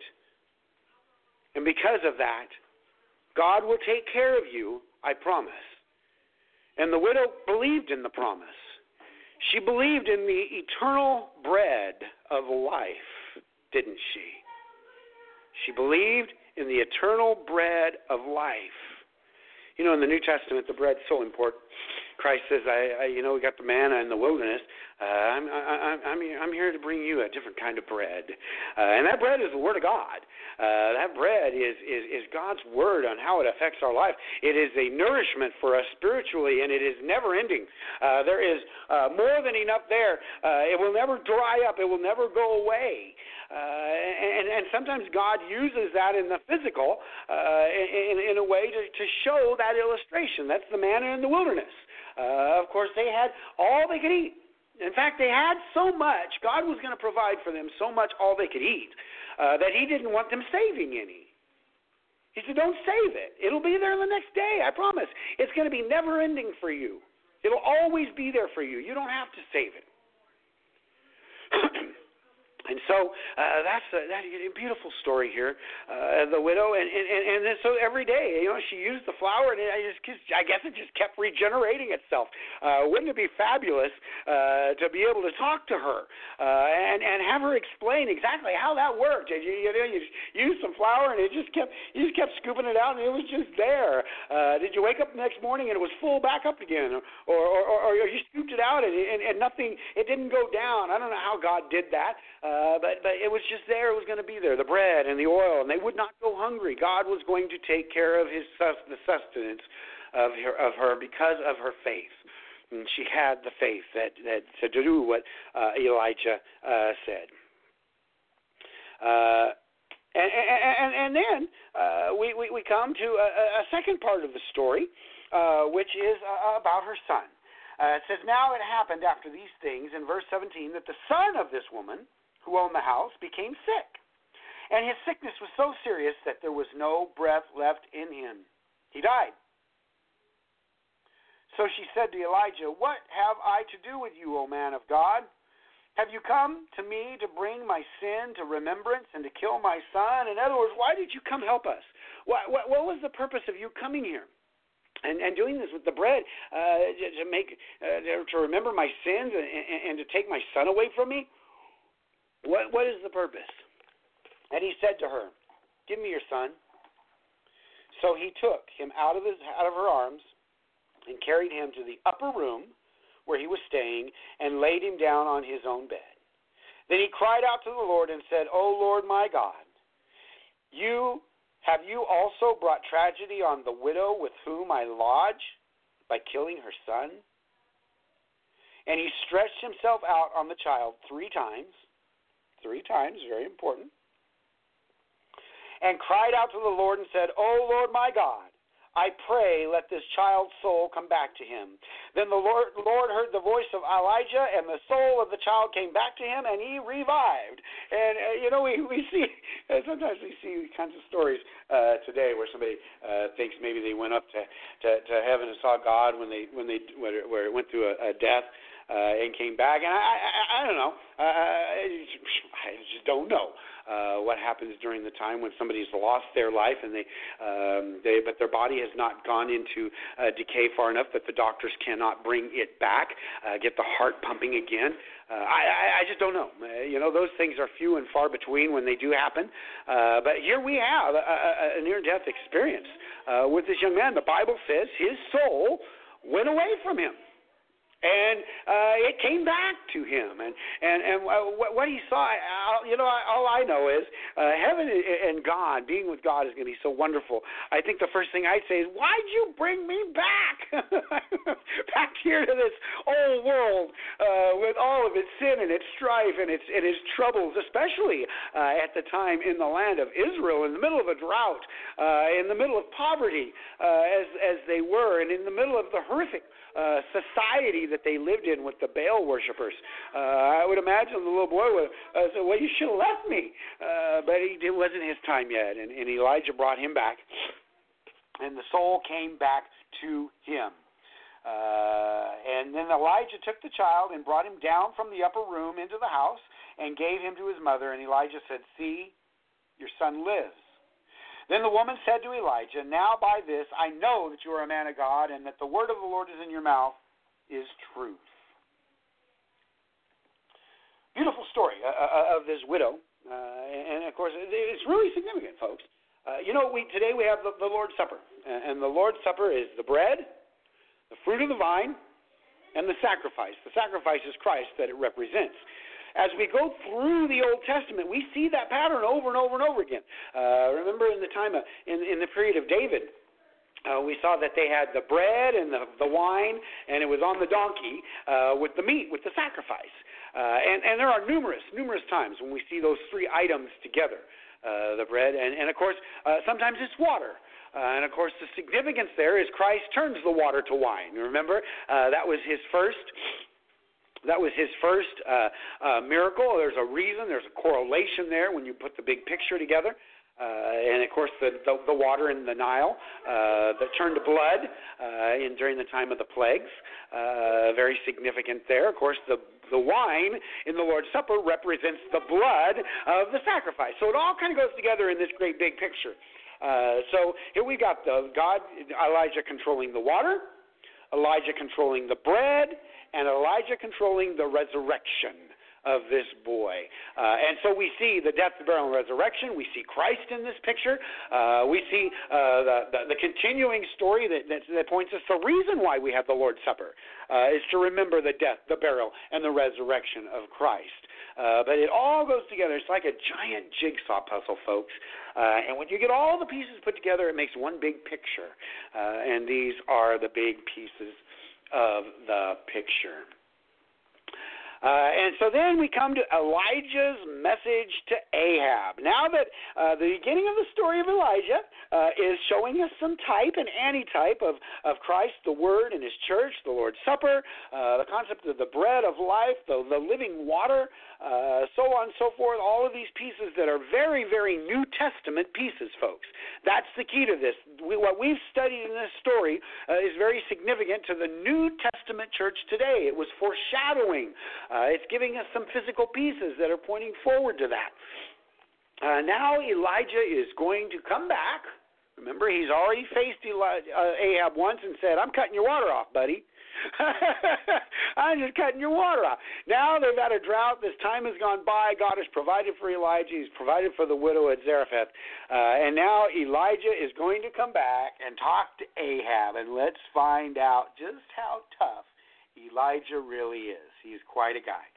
And because of that, God will take care of you, I promise." And the widow believed in the promise. She believed in the eternal bread of life, didn't she? She believed in the eternal bread of life. You know, in the New Testament, the bread's so important. Christ says, I, I, you know, we got the manna in the wilderness. Uh, I'm, I, I'm, I'm here to bring you a different kind of bread. Uh, and that bread is the Word of God. Uh, that bread is, is, is God's Word on how it affects our life. It is a nourishment for us spiritually, and it is never ending. Uh, there is uh, more than enough there. Uh, it will never dry up. It will never go away. Uh, and, and sometimes God uses that in the physical uh, in, in a way to, to show that illustration. That's the manna in the wilderness. Uh, of course, they had all they could eat. In fact, they had so much, God was going to provide for them so much all they could eat uh, that he didn't want them saving any. He said, don't save it. It'll be there the next day, I promise. It's going to be never ending for you. It'll always be there for you. You don't have to save it. And so uh, that's a, that, a beautiful story here, uh, the widow, and, and, and then so every day, you know, she used the flour, and I, just, I guess it just kept regenerating itself. Uh, wouldn't it be fabulous uh, to be able to talk to her uh, and, and have her explain exactly how that worked? And you, you know, you used some flour, and it just kept, you just kept scooping it out, and it was just there. Uh, did you wake up the next morning, and it was full back up again, or, or, or, or you scooped it out, and, and, and nothing, it didn't go down. I don't know how God did that. Uh, Uh, but, but it was just there. It was going to be there, the bread and the oil, and they would not go hungry. God was going to take care of his sus- the sustenance of her, of her because of her faith. And she had the faith that, that to do what uh, Elijah uh, said. Uh, and, and, and then uh, we, we, we come to a, a second part of the story, uh, which is uh, about her son. Uh, it says, now it happened after these things, in verse seventeen, that the son of this woman who owned the house became sick. And his sickness was so serious that there was no breath left in him. He died. So she said to Elijah, what have I to do with you, O man of God? Have you come to me to bring my sin to remembrance and to kill my son? In other words, why did you come help us? What, what, what was the purpose of you coming here? And, and doing this with the bread uh, to make uh, to remember my sins and, and, and to take my son away from me? What what is the purpose? And he said to her, give me your son. So he took him out of his out of her arms and carried him to the upper room where he was staying and laid him down on his own bed. Then he cried out to the Lord and said, O Lord my God, you have you also brought tragedy on the widow with whom I lodge by killing her son? And he stretched himself out on the child three times. Three times, very important. And cried out to the Lord and said, O Lord my God, I pray, let this child's soul come back to him. Then the Lord, Lord heard the voice of Elijah, and the soul of the child came back to him, and he revived. And, uh, you know, we, we see, uh, sometimes we see kinds of stories uh, today where somebody uh, thinks maybe they went up to, to, to heaven and saw God when they, when they where, where it went through a, a death. Uh, and came back, and I, I, I don't know. Uh, I just don't know uh, what happens during the time when somebody's lost their life, and they, um, they, but their body has not gone into uh, decay far enough that the doctors cannot bring it back, uh, get the heart pumping again. Uh, I, I just don't know. Uh, you know, those things are few and far between when they do happen. Uh, but here we have a, a, a near-death experience uh, with this young man. The Bible says his soul went away from him. And uh, it came back to him, and and and what, what he saw, I, you know, all I know is uh, heaven and God, being with God, is going to be so wonderful. I think the first thing I'd say is, why'd you bring me back, back here to this old world uh, with all of its sin and its strife and its and its troubles, especially uh, at the time in the land of Israel, in the middle of a drought, uh, in the middle of poverty, uh, as as they were, and in the middle of the horrific Uh, society that they lived in with the Baal worshipers. Uh, I would imagine the little boy would uh, say, well, you should have left me. Uh, but he, it wasn't his time yet, and, and Elijah brought him back, and the soul came back to him. Uh, and then Elijah took the child and brought him down from the upper room into the house and gave him to his mother, and Elijah said, see, your son lives. Then the woman said to Elijah, now by this I know that you are a man of God, and that the word of the Lord is in your mouth is truth. Beautiful story uh, of this widow, uh, and of course it's really significant, folks. Uh, you know, we today we have the, the Lord's Supper, and the Lord's Supper is the bread, the fruit of the vine, and the sacrifice. The sacrifice is Christ that it represents. As we go through the Old Testament, we see that pattern over and over and over again. Uh, remember in the time of, in, in the period of David, uh, we saw that they had the bread and the, the wine, and it was on the donkey uh, with the meat, with the sacrifice. Uh, and, and there are numerous, numerous times when we see those three items together, uh, the bread, and, and of course, uh, sometimes it's water. Uh, and, of course, the significance there is Christ turns the water to wine. Remember, uh, that was his first... That was his first uh, uh, miracle. There's a reason. There's a correlation there when you put the big picture together. Uh, and, of course, the, the, the water in the Nile uh, that turned to blood uh, in, during the time of the plagues. Uh, very significant there. Of course, the, the wine in the Lord's Supper represents the blood of the sacrifice. So it all kind of goes together in this great big picture. Uh, so here we got the God, Elijah controlling the water, Elijah controlling the bread, and Elijah controlling the resurrection of this boy. Uh, and so we see the death, the burial, and resurrection. We see Christ in this picture. Uh, we see uh, the, the, the continuing story that, that, that points us. The reason why we have the Lord's Supper uh, is to remember the death, the burial, and the resurrection of Christ. Uh, but it all goes together. It's like a giant jigsaw puzzle, folks. Uh, and when you get all the pieces put together, it makes one big picture. Uh, and these are the big pieces of the picture. Uh, and so then we come to Elijah's message to Ahab. Now that uh, the beginning of the story of Elijah uh, is showing us some type and antitype of, of Christ, the Word, and His church, the Lord's Supper, uh, the concept of the bread of life, the, the living water, uh, so on and so forth, all of these pieces that are very, very New Testament pieces, folks. That's the key to this. We, what we've studied in this story uh, is very significant to the New Testament church today. It was foreshadowing. Uh, it's giving us some physical pieces that are pointing forward to that. Uh, now Elijah is going to come back. Remember, he's already faced Eli- uh, Ahab once and said, I'm cutting your water off, buddy. I'm just cutting your water off. Now they've had a drought. This time has gone by. God has provided for Elijah. He's provided for the widow at Zarephath. Uh, and now Elijah is going to come back and talk to Ahab. And let's find out just how tough Elijah really is. He's quite a guy.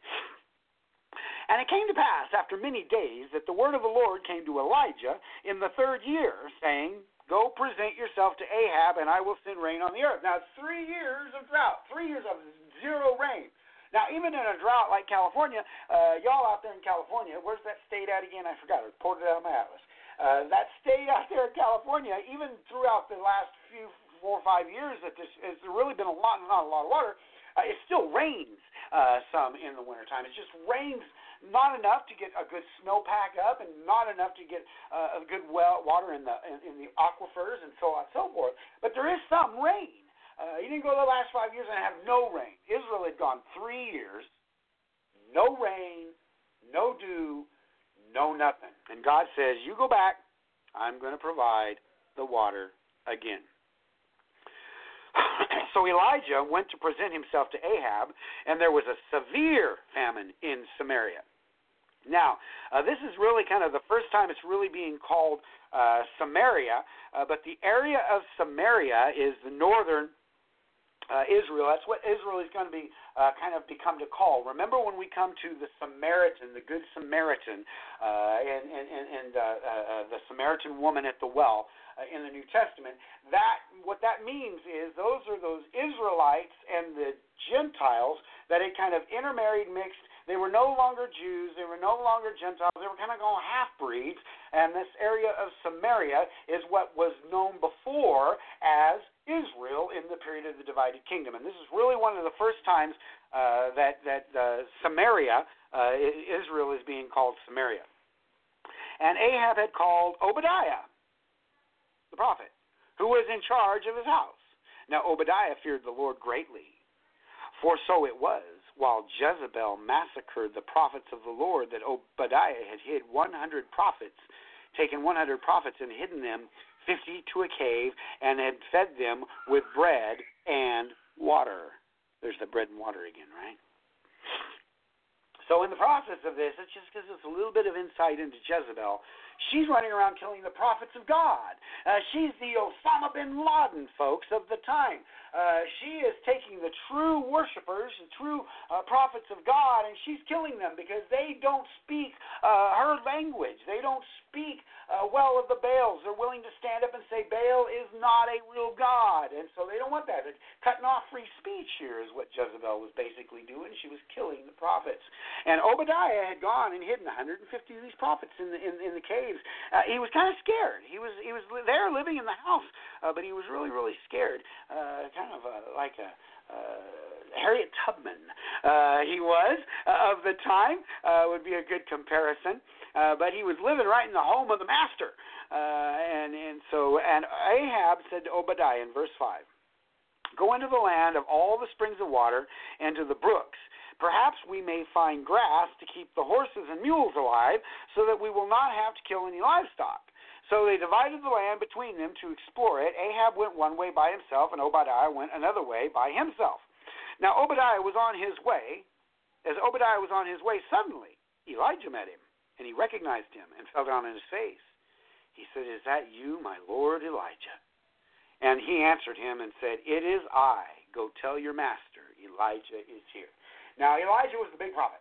And it came to pass after many days that the word of the Lord came to Elijah in the third year, saying, Go present yourself to Ahab, and I will send rain on the earth. Now, it's three years of drought, three years of zero rain. Now, even in a drought like California, uh, y'all out there in California, where's that state at again? I forgot. I pulled it out of my atlas. Uh, that state out there in California, California, even throughout the last few four or five years, that this has really been a lot, not a lot of water. Uh, it still rains uh, some in the wintertime. It just rains not enough to get a good snowpack up, and not enough to get uh, a good well water in the in, in the aquifers and so on and so forth. But there is some rain. Uh, you didn't go the last five years and have no rain. Israel had gone three years, no rain, no dew, no nothing. And God says, you go back, I'm going to provide the water again. So Elijah went to present himself to Ahab, and there was a severe famine in Samaria. Now, uh, this is really kind of the first time it's really being called uh, Samaria, uh, but the area of Samaria is the northern Uh, Israel. That's what Israel is going to be uh, kind of become to call. Remember when we come to the Samaritan, the Good Samaritan, uh, and, and, and, and uh, uh, the Samaritan woman at the well uh, in the New Testament, that what that means is those are those Israelites and the Gentiles that had kind of intermarried, mixed. They were no longer Jews. They were no longer Gentiles. They were kind of going half-breeds. And this area of Samaria is what was known before as Israel in the period of the divided kingdom. And this is really one of the first times uh, that, that uh, Samaria, uh, Israel is being called Samaria. And Ahab had called Obadiah, the prophet, who was in charge of his house. Now Obadiah feared the Lord greatly, for so it was, while Jezebel massacred the prophets of the Lord, that Obadiah had hid one hundred prophets, taken one hundred prophets and hidden them fifty to a cave, and had fed them with bread and water. There's the bread and water again, right? So in the process of this, it just gives us a little bit of insight into Jezebel. She's running around killing the prophets of God. Uh, she's the Osama bin Laden, folks, of the time. Uh, she is taking the true worshipers, the true uh, prophets of God, and she's killing them because they don't speak uh, her language. They don't speak uh, well of the Baals. They're willing to stand up and say Baal is not a real God, and so they don't want that. They're cutting off free speech here is what Jezebel was basically doing. She was killing the prophets. And Obadiah had gone and hidden one hundred fifty of these prophets in the in, in the caves. Uh, he was kind of scared. He was he was there living in the house, uh, but he was really really scared. Uh, kind of uh, like a uh, Harriet Tubman. Uh, he was uh, of the time uh, would be a good comparison. Uh, but he was living right in the home of the master, uh, and and so and Ahab said to Obadiah in verse five, "Go into the land of all the springs of water and to the brooks. Perhaps we may find grass to keep the horses and mules alive, so that we will not have to kill any livestock." So they divided the land between them to explore it. Ahab went one way by himself, and Obadiah went another way by himself. Now Obadiah was on his way. As Obadiah was on his way, suddenly Elijah met him, and he recognized him and fell down on his face. He said, "Is that you, my lord Elijah?" And he answered him and said, "It is I. Go tell your master, Elijah is here." Now, Elijah was the big prophet.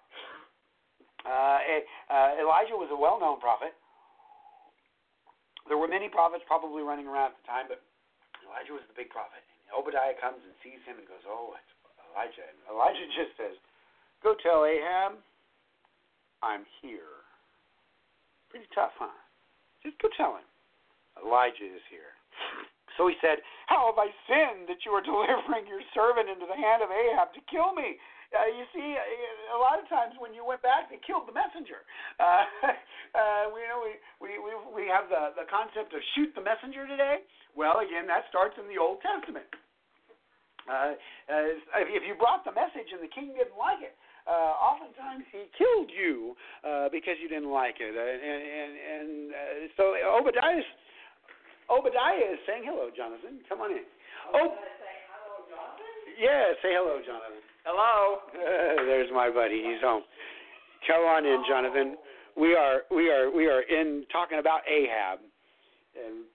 Uh, uh, Elijah was a well-known prophet. There were many prophets probably running around at the time, but Elijah was the big prophet. And Obadiah comes and sees him and goes, "Oh, it's Elijah." And Elijah just says, "Go tell Ahab, I'm here." Pretty tough, huh? Just go tell him, Elijah is here. So he said, "How have I sinned that you are delivering your servant into the hand of Ahab to kill me?" Uh, you see, a lot of times when you went back, they killed the messenger. Uh, uh, we, you know, we, we, we, we have the, the concept of shoot the messenger today. Well, again, that starts in the Old Testament. Uh, uh, if you brought the message and the king didn't like it, uh, oftentimes he killed you uh, because you didn't like it. Uh, and and, and uh, so Obadiah is, Obadiah is saying, "Hello, Jonathan. Come on in." Oh, say hello, Jonathan? Yeah, say hello, Jonathan. Hello. Uh, there's my buddy. He's home. Come on in, Jonathan. We are we are we are in talking about Ahab. And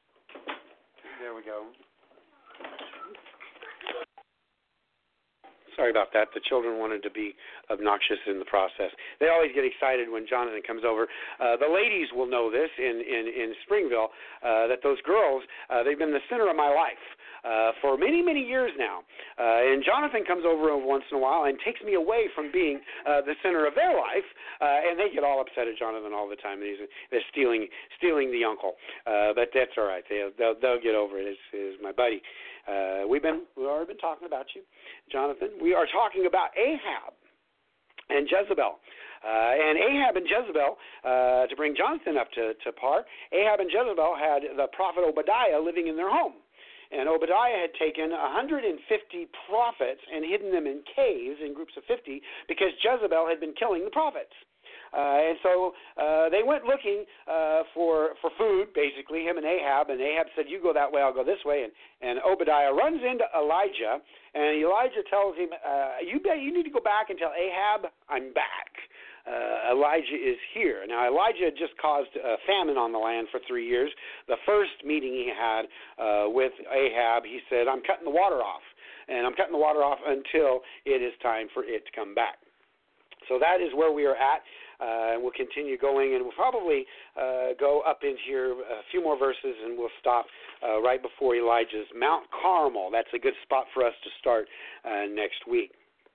there we go. Sorry about that. The children wanted to be obnoxious in the process. They always get excited when Jonathan comes over. Uh, the ladies will know this in, in, in Springville, uh, that those girls, uh, they've been the center of my life uh, for many, many years now. Uh, and Jonathan comes over once in a while and takes me away from being uh, the center of their life, uh, and they get all upset at Jonathan all the time. And he's, they're stealing stealing the uncle. Uh, but that's all right. They, they'll, they'll get over it. It's, it's my buddy. Uh, we've been we've already been talking about you, Jonathan. We are talking about Ahab and Jezebel. Uh, and Ahab and Jezebel, uh, to bring Jonathan up to, to par, Ahab and Jezebel had the prophet Obadiah living in their home. And Obadiah had taken one hundred fifty prophets and hidden them in caves in groups of fifty because Jezebel had been killing the prophets. Uh, and so uh, they went looking uh, for for food, basically, him and Ahab. And Ahab said, you go that way, I'll go this way. And, and Obadiah runs into Elijah, and Elijah tells him, uh, you, you need to go back and tell Ahab I'm back. Uh, Elijah is here. Now, Elijah had just caused a famine on the land for three years. The first meeting he had uh, with Ahab, he said, I'm cutting the water off, and I'm cutting the water off until it is time for it to come back. So that is where we are at. Uh, and we'll continue going, and we'll probably uh, go up in here a few more verses, and we'll stop uh, right before Elijah's Mount Carmel. That's a good spot for us to start uh, next week.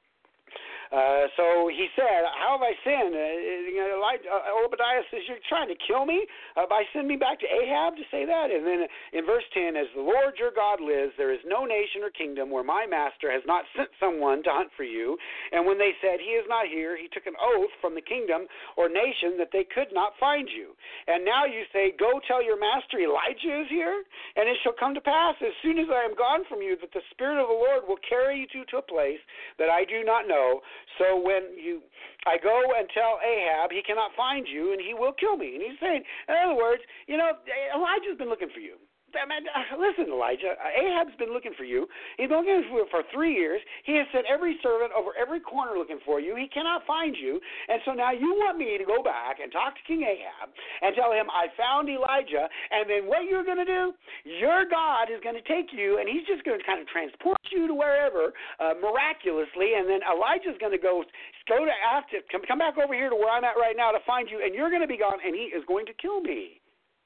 Uh, so he said, how have I sinned? Uh, you know, Elijah, uh, Obadiah says, you're trying to kill me uh, by sending me back to Ahab to say that? And then in verse ten, as the Lord your God lives, there is no nation or kingdom where my master has not sent someone to hunt for you. And when they said, he is not here, he took an oath from the kingdom or nation that they could not find you. And now you say, go tell your master Elijah is here? And it shall come to pass, as soon as I am gone from you, that the Spirit of the Lord will carry you to, to a place that I do not know. So when you, I go and tell Ahab, he cannot find you, and he will kill me. And he's saying, in other words, you know, Elijah's been looking for you. I mean, listen, Elijah, Ahab's been looking for you. He's been looking for you for three years. He has sent every servant over every corner looking for you. He cannot find you. And so now you want me to go back and talk to King Ahab and tell him, I found Elijah, and then what you're going to do, your God is going to take you, and he's just going to kind of transport you to wherever uh, miraculously, and then Elijah's going to go go to after, come, come back over here to where I'm at right now to find you, and you're going to be gone, and he is going to kill me.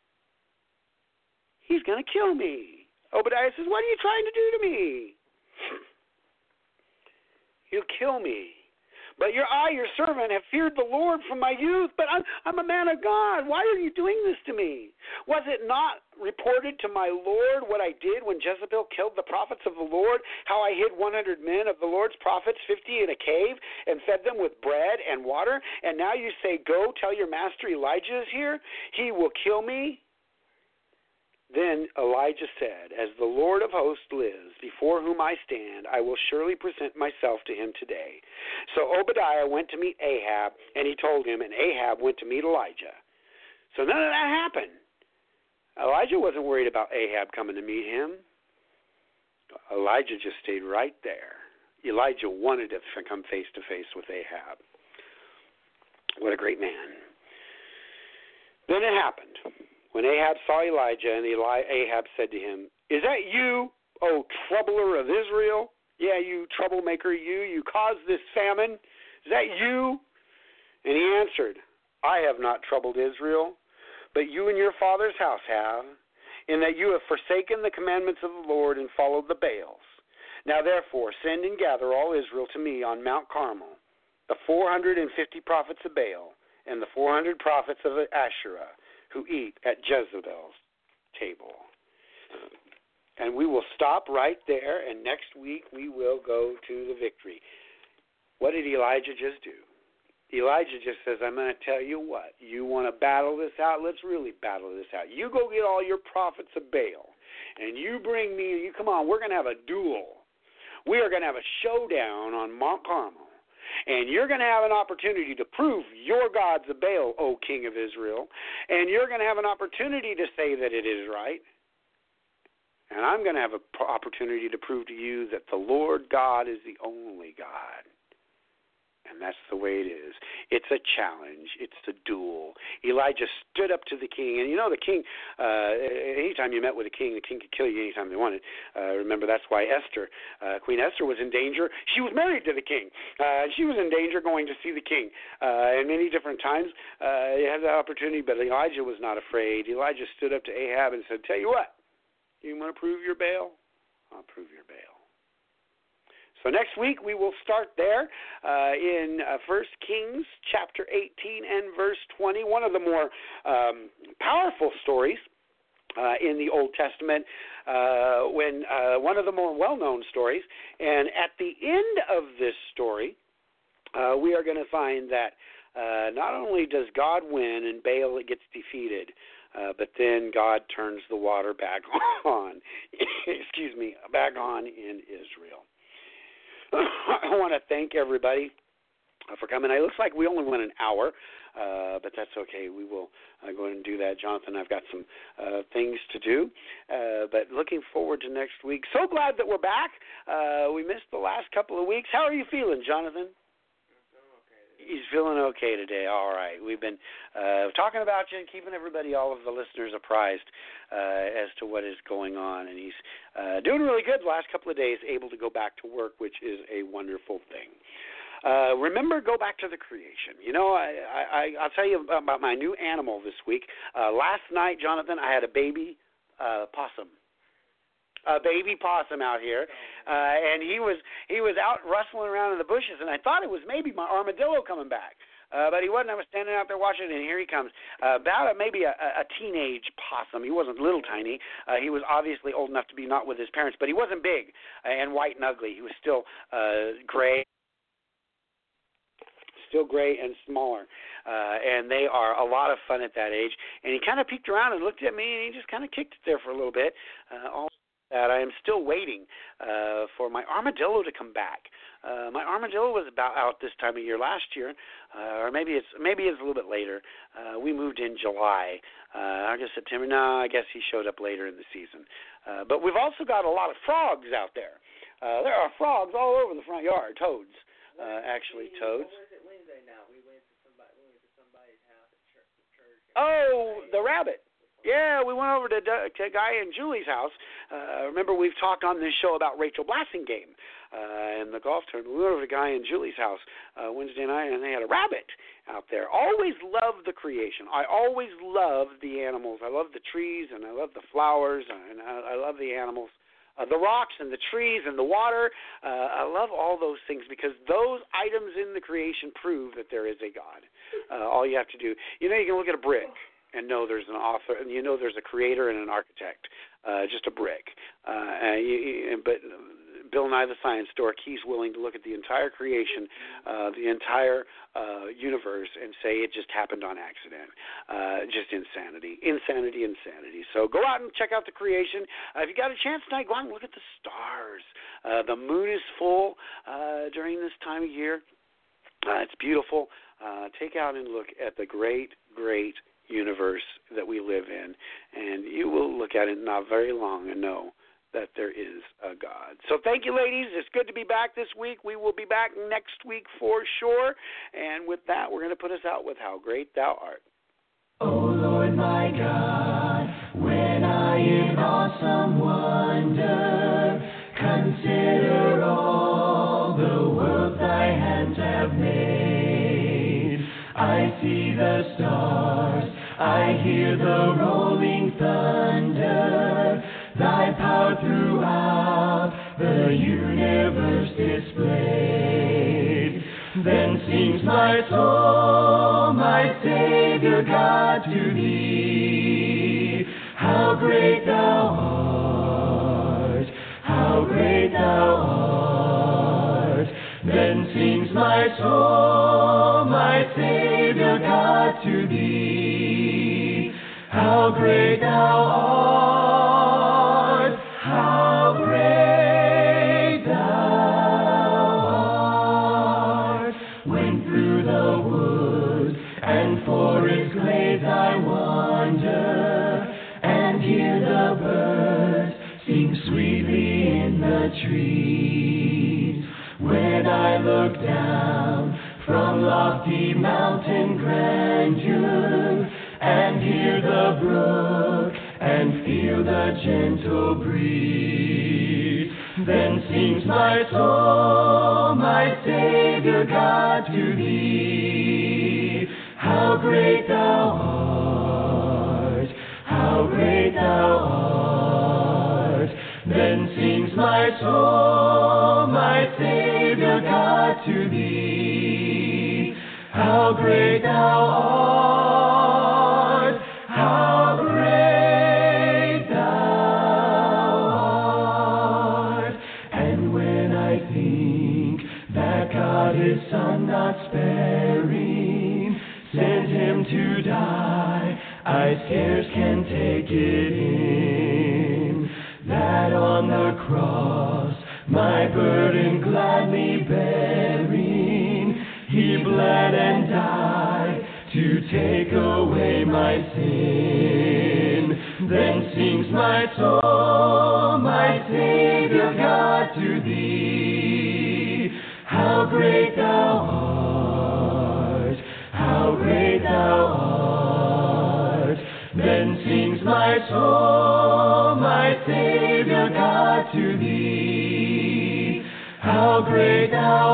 He's going to kill me. Obadiah says, what are you trying to do to me? He'll kill me. But your I, your servant, have feared the Lord from my youth, but I'm, I'm a man of God. Why are you doing this to me? Was it not reported to my Lord what I did when Jezebel killed the prophets of the Lord, how I hid one hundred men of the Lord's prophets, fifty in a cave, and fed them with bread and water? And now you say, go tell your master Elijah is here. He will kill me. Then Elijah said, as the Lord of hosts lives, before whom I stand, I will surely present myself to him today. So Obadiah went to meet Ahab, and he told him, and Ahab went to meet Elijah. So none of that happened. Elijah wasn't worried about Ahab coming to meet him. Elijah just stayed right there. Elijah wanted to come face to face with Ahab. What a great man. Then it happened. When Ahab saw Elijah, and Eli- Ahab said to him, is that you, O troubler of Israel? Yeah, you troublemaker, you, you caused this famine. Is that you? And he answered, I have not troubled Israel, but you and your father's house have, in that you have forsaken the commandments of the Lord and followed the Baals. Now therefore, send and gather all Israel to me on Mount Carmel, the four hundred fifty prophets of Baal, and the four hundred prophets of Asherah, who eat at Jezebel's table. And we will stop right there, and next week we will go to the victory. What did Elijah just do? Elijah just says, I'm going to tell you what. You want to battle this out? Let's really battle this out. You go get all your prophets of Baal, and you bring me, you come on, we're going to have a duel. We are going to have a showdown on Mount Carmel. And you're going to have an opportunity to prove your God's a Baal, O King of Israel. And you're going to have an opportunity to say that it is right. And I'm going to have an opportunity to prove to you that the Lord God is the only God. And that's the way it is. It's a challenge. It's a duel. Elijah stood up to the king. And you know the king, uh, anytime you met with a king, the king could kill you anytime they wanted. Uh, remember, that's why Esther, uh, Queen Esther was in danger. She was married to the king. Uh, she was in danger going to see the king. Uh, and many different times uh, you had that opportunity, but Elijah was not afraid. Elijah stood up to Ahab and said, tell you what, you want to prove your Baal? I'll prove your Baal. So next week we will start there uh, in uh, First Kings chapter eighteen and verse twenty, one of the more um, powerful stories uh, in the Old Testament, uh, when uh, one of the more well-known stories. And at the end of this story, uh, we are going to find that uh, not only does God win and Baal gets defeated, uh, but then God turns the water back on, excuse me, back on in Israel. I want to thank everybody for coming. It looks like we only went an hour, uh, but that's okay. We will uh, go ahead and do that. Jonathan, I've got some uh, things to do, uh, but looking forward to next week. So glad that we're back. Uh, we missed the last couple of weeks. How are you feeling, Jonathan? He's feeling okay today. All right. We've been uh, talking about you and keeping everybody, all of the listeners, apprised uh, as to what is going on. And he's uh, doing really good the last couple of days, able to go back to work, which is a wonderful thing. Uh, remember, go back to the creation. You know, I, I, I'll tell you about my new animal this week. Uh, last night, Jonathan, I had a baby uh, possum. A baby possum out here, uh, and he was he was out rustling around in the bushes, and I thought it was maybe my armadillo coming back, uh, but he wasn't. I was standing out there watching, and here he comes, uh, about a, maybe a, a teenage possum. He wasn't little tiny. Uh, he was obviously old enough to be not with his parents, but he wasn't big and white and ugly. He was still uh, gray. Still gray and smaller, uh, and they are a lot of fun at that age. And he kind of peeked around and looked at me, and he just kind of kicked it there for a little bit. Uh, all that I am still waiting uh, for my armadillo to come back. Uh, my armadillo was about out this time of year last year, uh, or maybe it's maybe it's a little bit later. Uh, we moved in July, uh, August, September. No, I guess he showed up later in the season. Uh, but we've also got a lot of frogs out there. Uh, there are frogs all over the front yard. Toads, uh, actually, toads. Wednesday now. We went to somebody. We went to somebody's house at church. church. Oh, the rabbit. Yeah, we went over to, to Guy and Julie's house. Uh, remember, we've talked on this show about Rachel Blassingame uh, and the golf tournament. We went over to Guy and Julie's house uh, Wednesday night, and they had a rabbit out there. Always loved the creation. I always loved the animals. I love the trees, and I love the flowers, and I, I love the animals. Uh, the rocks and the trees and the water. Uh, I love all those things because those items in the creation prove that there is a God. Uh, all you have to do, you know, you can look at a brick and know there's an author, and you know there's a creator and an architect, uh, just a brick. Uh, and you, but Bill Nye the Science Dork, he's willing to look at the entire creation, uh, the entire uh, universe, and say it just happened on accident. Uh, just insanity, insanity, insanity. So go out and check out the creation. Uh, if you got a chance tonight, go out and look at the stars. Uh, the moon is full uh, during this time of year. Uh, it's beautiful. Uh, take out and look at the great, great universe that we live in, and you will look at it not very long and know that there is a God. So thank you, ladies. It's good to be back this week. We will be back next week for sure. And with that, we're going to put us out with How Great Thou Art. O Lord my God, when I in awesome wonder consider all the world thy hands have made, I see the stars, I hear the rolling thunder, thy power throughout the universe displayed. Then sings my soul, my Savior God, to thee. How great thou art, how great thou art. Then sings my soul, my Savior God, to thee. How great thou art, how great thou art. When through the woods and forest glades I wander, and hear the birds sing sweetly in the trees, when I look down lofty mountain grandeur, and hear the brook, and feel the gentle breeze. Then sings my soul, my Savior God, to thee. How great thou art, how great thou art. Then sings my soul, my Savior God, to thee. How great thou art, how great thou art. And when I think that God his Son not sparing sent him to die, I scarce can take it in, that on the cross, my burden gladly bearing, he bled and died to take away my sin. Then sings my soul, my Savior God, to thee. How great thou art, how great thou art. Then sings my soul, my Savior God, to thee. How great thou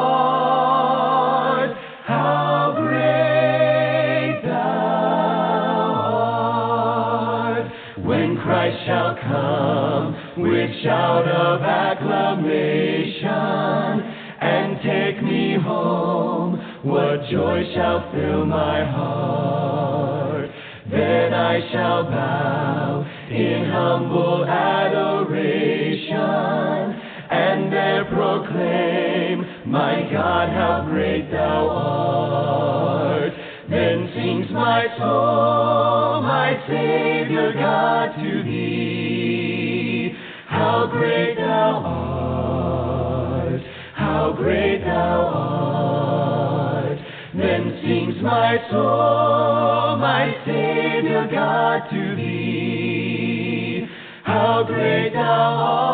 art, how great thou art. When Christ shall come with shout of acclamation and take me home, what joy shall fill my heart. Then I shall bow in humble adoration, and there proclaim, my God, how great thou art. Then sings my soul, my Savior God, to thee. How great thou art, how great thou art. Then sings my soul, my Savior God, to thee. How great thou art.